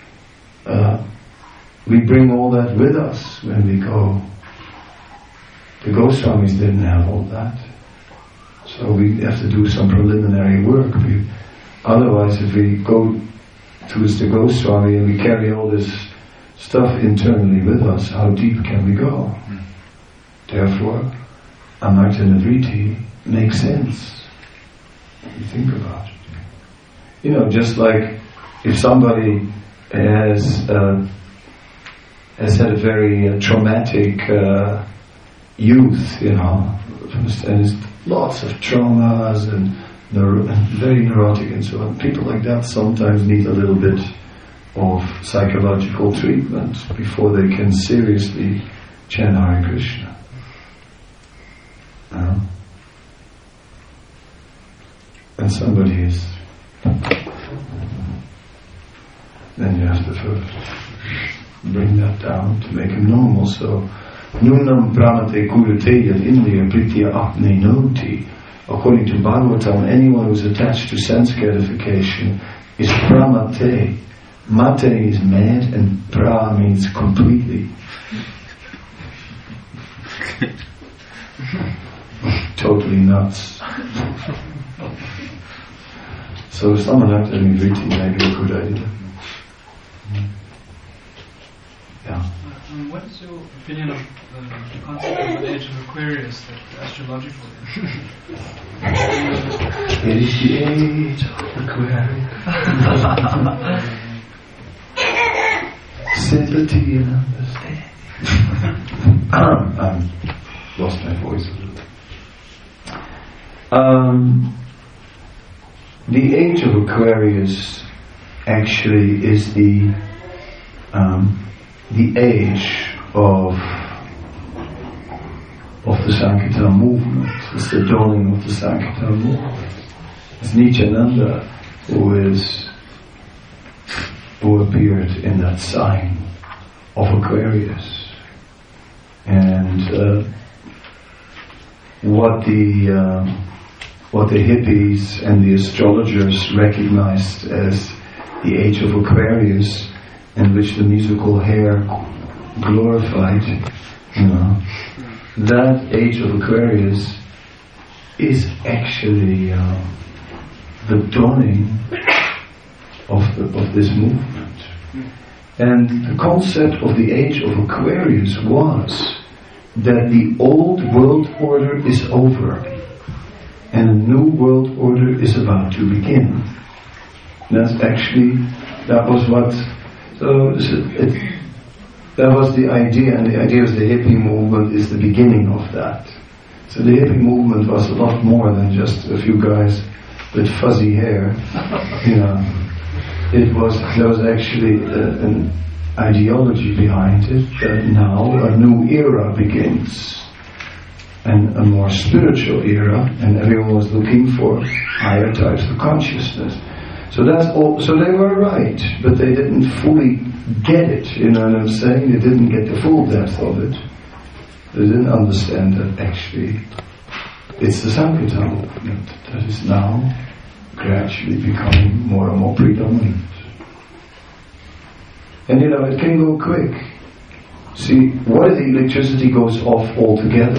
we bring all that with us when we go. The Goswamis didn't have all that. So we have to do some preliminary work. Otherwise, if we go towards the Goswami and we carry all this stuff internally with us, how deep can we go? Therefore, Amarta Nivriti makes sense. You think about it. You know, just like if somebody has had a very traumatic youth, you know, and lots of traumas and very neurotic and so on. People like that sometimes need a little bit of psychological treatment before they can seriously chant Hare Krishna. And somebody is, then you have to first bring that down to make him normal. So Nunam pranate kurate yad indriya pritya apne noti. According to Bhagavatam, anyone who is attached to sense gratification is pramate. Mate is mad and pra means completely. Totally nuts. So Samanakta Nivriti may be a good idea. Yeah. What is your opinion of the concept of the age of Aquarius, that astrological? It is the age of Aquarius. Sympathy and understanding. I lost my voice a little. The age of Aquarius actually is the age of the Sankirtan movement. It's the dawning of the Sankirtan movement. It's Nityananda who appeared in that sign of Aquarius, and what the hippies and the astrologers recognized as the age of Aquarius, in which the musical hair glorified, you know, that age of Aquarius is actually the dawning of this movement. And the concept of the age of Aquarius was that the old world order is over and a new world order is about to begin. That was the idea, and the idea of the hippie movement is the beginning of that. So the hippie movement was a lot more than just a few guys with fuzzy hair, you know. There was actually an ideology behind it, that now a new era begins, and a more spiritual era, and everyone was looking for higher types of consciousness. So that's all. So they were right, but they didn't fully get it. You know what I'm saying? They didn't get the full depth of it. They didn't understand that actually it's the Sankirtan movement that is now gradually becoming more and more predominant. And you know, it can go quick. See, what if the electricity goes off altogether?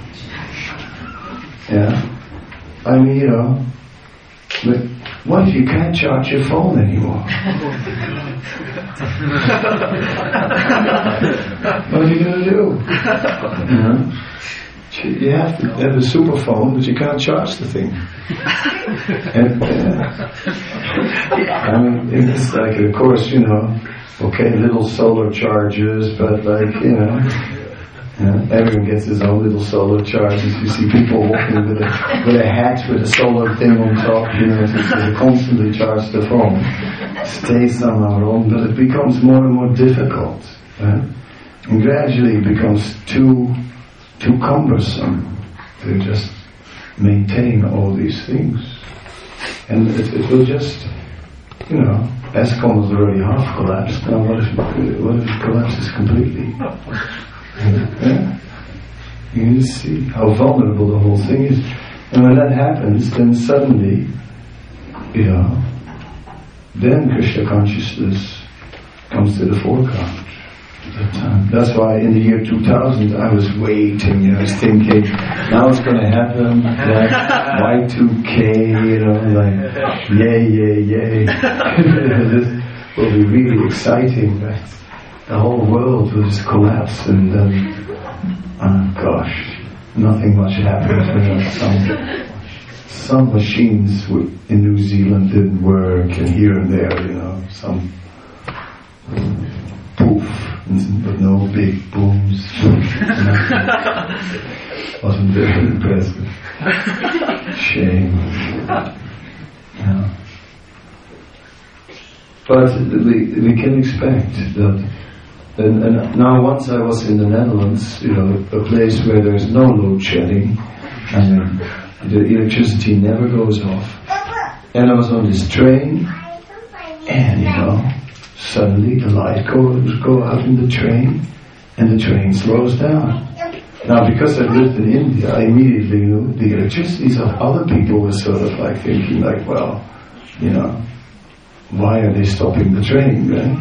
Yeah? I mean, you know, but what if you can't charge your phone anymore? What are you going to do? You know? You have to have a super phone, but you can't charge the thing. And, I mean, it's like, of course, you know, okay, little solar chargers, but like, you know, everyone gets his own little solar chargers. You see people walking with a hat with a solar thing on top, you know, to constantly charge the phone. Stays somehow wrong, but it becomes more and more difficult. Right? And gradually it becomes too too cumbersome to just maintain all these things. And it will just, ESCOM was already half collapsed. Now what if it collapses completely? Yeah? You see how vulnerable the whole thing is. And when that happens, then suddenly, then Krishna consciousness comes to the foreground. That's why in the year 2000 I was waiting, I was thinking, now it's going to happen, like Y2K, yay. This will be really exciting, right? The whole world will just collapse and then, nothing much happened. Some machines in New Zealand didn't work, and here and there, some poof, but no big booms. Wasn't very impressive. Shame. Yeah. But we can expect that. And now, once I was in the Netherlands, a place where there's no load shedding, and the electricity never goes off. And I was on this train, and suddenly the light go out in the train, and the train slows down. Now, because I lived in India, I immediately knew the electricities of other people were sort of like thinking, why are they stopping the train, right?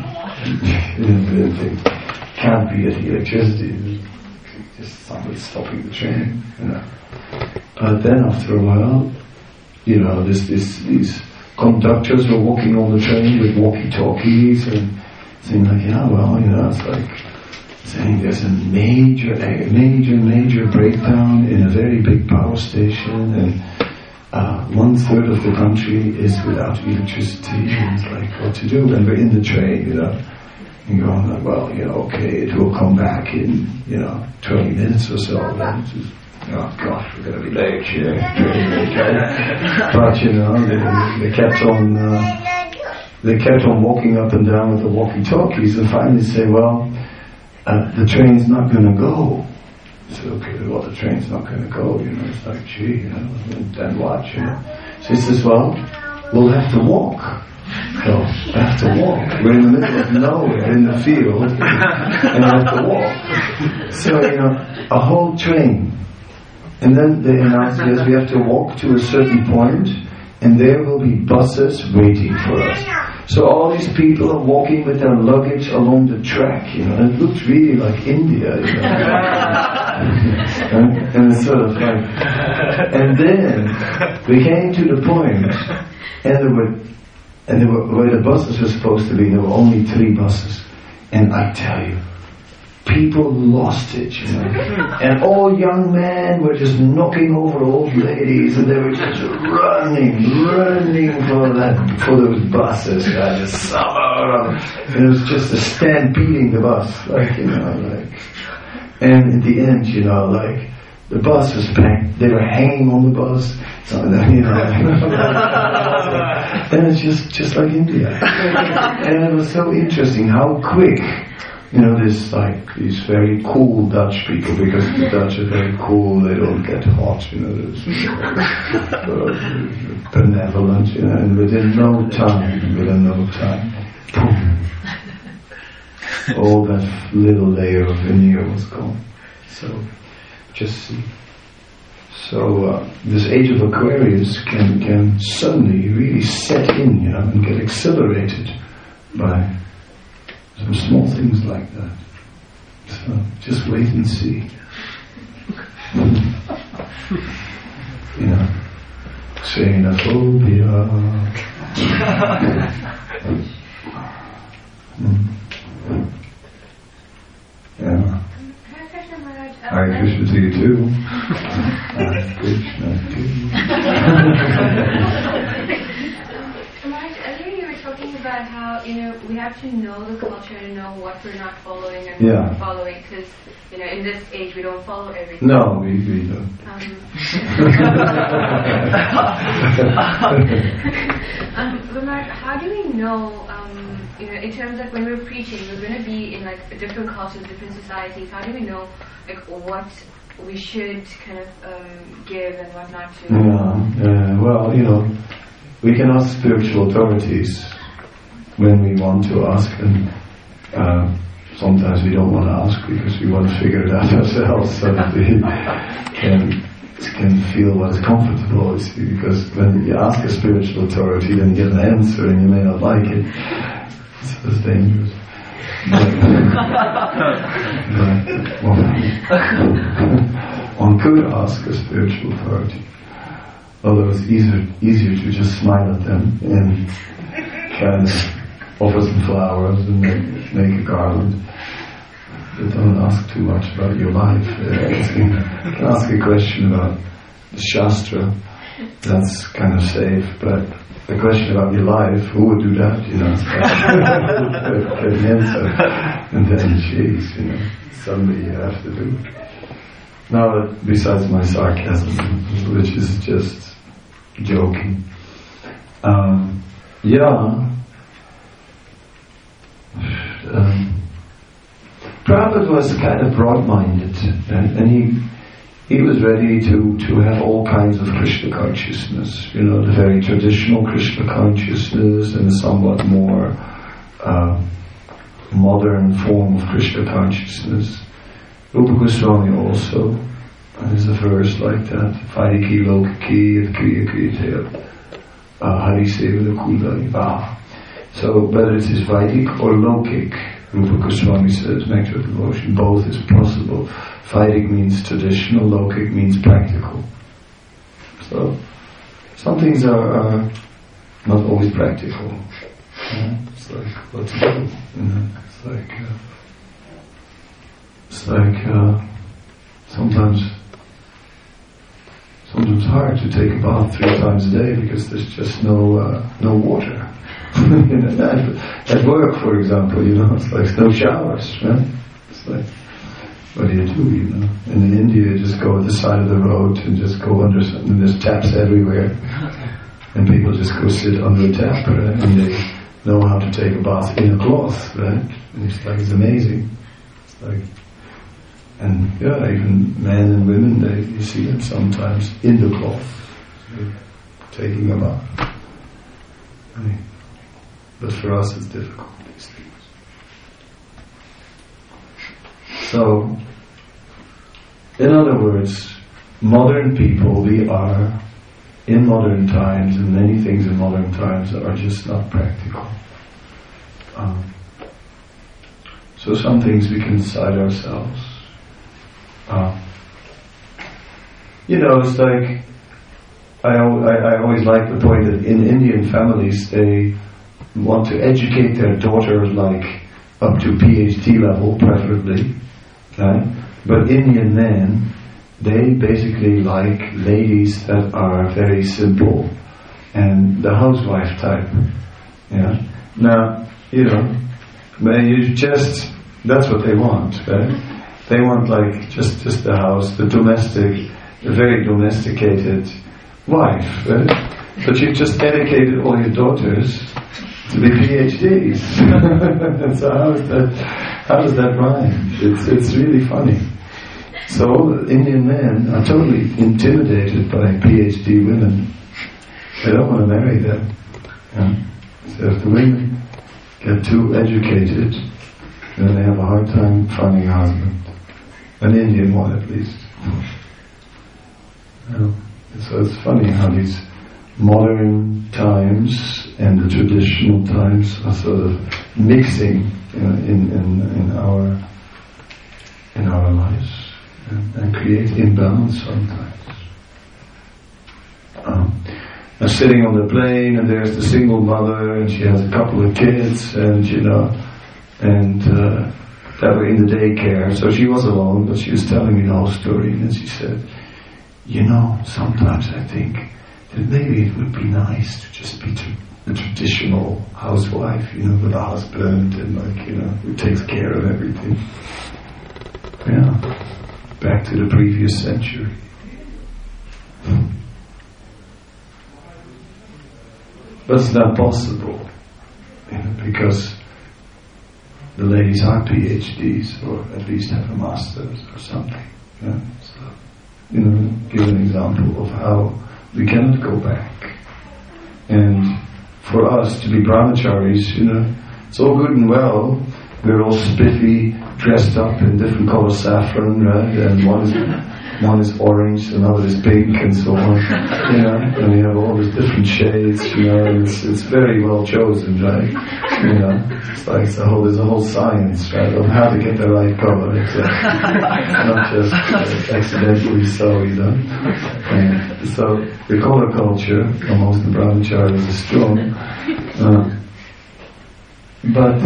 Can't be at the electricity, just somebody stopping the train, But then after a while, these conductors were walking on the train with walkie-talkies and saying it's like saying there's a major breakdown in a very big power station, and 1/3 of the country is without electricity, and it's like, what to do? And we're in the train, and going, okay, it will come back in, 20 minutes or so. Then we're going to be late here. But they kept on walking up and down with the walkie-talkies, and finally say, the train's not going to go. So, okay, the train's not going to go, it's like, then what, So he says, we'll have to walk. So, I have to walk. We're in the middle of nowhere, in the field, and I have to walk. So, a whole train. And then they announced, yes, we have to walk to a certain point, and there will be buses waiting for us. So all these people are walking with their luggage along the track, and it looked really like India, and it's sort of like, and then we came to the point, and where the buses were supposed to be, there were only 3 buses, and I tell you, people lost it, and all young men were just knocking over old ladies, and they were just running for those buses, and it was just a stampeding the bus, and at the end, the bus was packed, they were hanging on the bus, and it's just like India, and it was so interesting how quick. These very cool Dutch people, because the Dutch are very cool, they don't get hot, benevolent, and within no time, boom, all that little layer of veneer was gone. So, just see. So, this age of Aquarius can suddenly really set in, and get accelerated by some small things like that. So just wait and see. Xenophobia. Yeah. Hare Krishna to you too. Hare Krishna to you. About how we have to know the culture and know what we're not following and what we're following, because in this age we don't follow everything. No, we don't. But how do we know? In terms of when we're preaching, we're going to be in different cultures, different societies. How do we know we should kind of give and what not to? Well, we can ask spiritual authorities when we want to ask, and sometimes we don't want to ask because we want to figure it out ourselves so that we can feel what is comfortable. Because when you ask a spiritual authority, then you get an answer and you may not like it. So it's dangerous. One could ask a spiritual authority, although it's easier to just smile at them and kind of offer some flowers and make a garland. But don't ask too much about your life. You can ask a question about the Shastra, that's kind of safe, but a question about your life, who would do that? Get an answer. And then, somebody you have to do. Now, besides my sarcasm, which is just joking. Prabhupada was kind of broad-minded, and he was ready to have all kinds of Krishna consciousness, the very traditional Krishna consciousness and a somewhat more modern form of Krishna consciousness. Rupa Goswami also, there's a verse like that, Vaidiki Lokaki et Kriya Kriyate Hari Sevana Kula. So whether it is Vaidik or Lokik, Rupa Goswami says, Nectar of Devotion, both is possible. Vaidik means traditional, Lokik means practical. So some things are not always practical. It's like what to do. It's like sometimes hard to take a bath 3 times a day because there's just no water. At work, for example, it's like no showers, right? It's like, what do you do, And in India, you just go at the side of the road and just go under something. There's taps everywhere, and people just go sit under a tap, right? And they know how to take a bath in a cloth, right? And it's amazing. It's like, and even men and women, you see them sometimes in the cloth, taking a bath. But for us it's difficult, these things. So, in other words, modern people, we are, in modern times, and many things in modern times are just not practical. So some things we can decide ourselves. It's like, I always like the point that in Indian families they want to educate their daughters like up to PhD level, preferably, right? But Indian men, they basically like ladies that are very simple and the housewife type. Yeah. Now, that's what they want, right? They want like just the house, the very domesticated wife, right? But you've just dedicated all your daughters to be PhDs. So how does that rhyme? It's really funny. So Indian men are totally intimidated by PhD women. They don't want to marry them. So if the women get too educated, then they have a hard time finding a husband. An Indian one at least. So it's funny how these modern times and the traditional times are sort of mixing in our lives and create imbalance sometimes. I'm sitting on the plane and there's the single mother and she has a couple of kids and that were in the daycare. So she was alone, but she was telling me the whole story, and then she said, sometimes I think that maybe it would be nice to just be the traditional housewife, with a husband and who takes care of everything. Yeah, back to the previous century. But it's not possible, because the ladies are PhDs, or at least have a master's or something. Yeah? So, give an example of how we cannot go back. And for us to be brahmacharis, it's all good and well. We're all spiffy, dressed up in different color saffron, right? And one is orange, another is pink, and so on. And we have all these different shades. And it's very well chosen, right? It's like there's a whole science, right, of how to get the right color. It's not just accidentally so, And so the color culture amongst the brahmacharis is strong, but.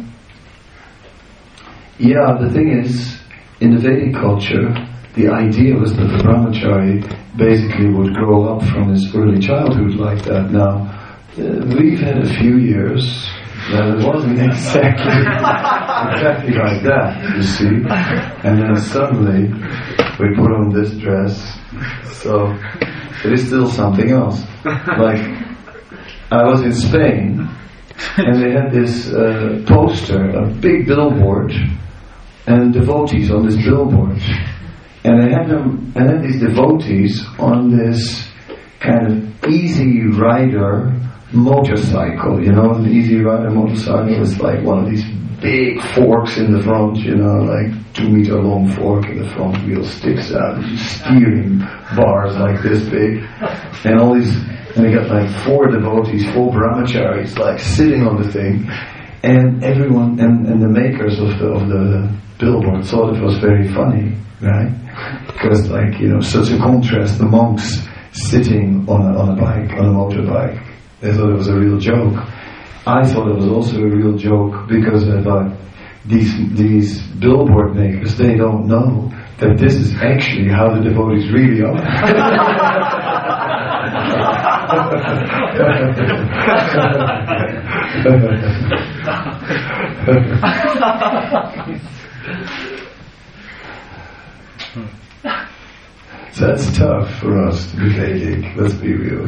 The thing is, in the Vedic culture, the idea was that the brahmachari basically would grow up from his early childhood like that. Now, we've had a few years that it wasn't exactly like that, you see. And then suddenly, we put on this dress, so it is still something else. Like, I was in Spain, and they had this poster, a big billboard, and devotees on this billboard, and they had these devotees on this kind of Easy Rider motorcycle. An Easy Rider motorcycle is like one of these big forks in the front, like 2 meter long fork, and the front wheel sticks out, and steering bars like this big, and all these, and they got like 4 devotees, 4 brahmacharis, like sitting on the thing, and everyone, and the makers of the billboard thought it was very funny, right? Because such a contrast, the monks sitting on a bike, on a motorbike. They thought it was a real joke. I thought it was also a real joke because I thought these billboard makers, they don't know that this is actually how the devotees really are. So that's tough for us to be Vedic, let's be real,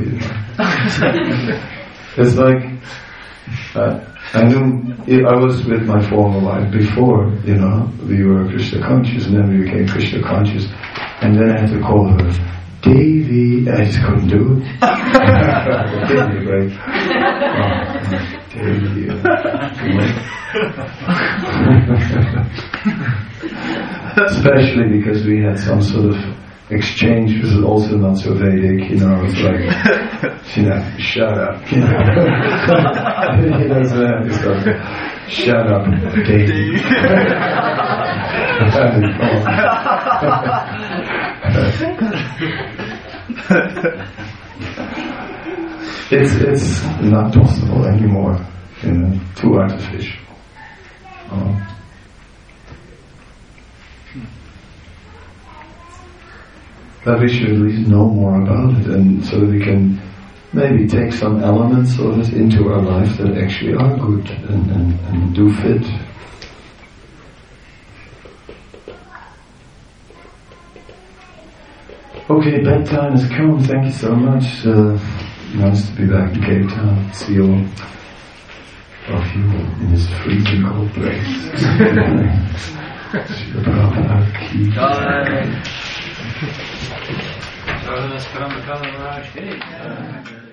It's like, I was with my former wife before, we were Krishna conscious, and then we became Krishna conscious, and then I had to call her Devi. I just couldn't do it. Devi, right? Devi. Especially because we had some sort of exchange, which was also not so Vedic, it's like, shut up, He doesn't have to start, shut up, Devi. It's not possible anymore, too artificial. But we should at least know more about it, and so that we can maybe take some elements of it into our life that actually are good and do fit. Okay, bedtime has come. Thank you so much. Nice to be back in Cape Town. See all of you in this freezing cold place. Srila Prabhupada Maharaj.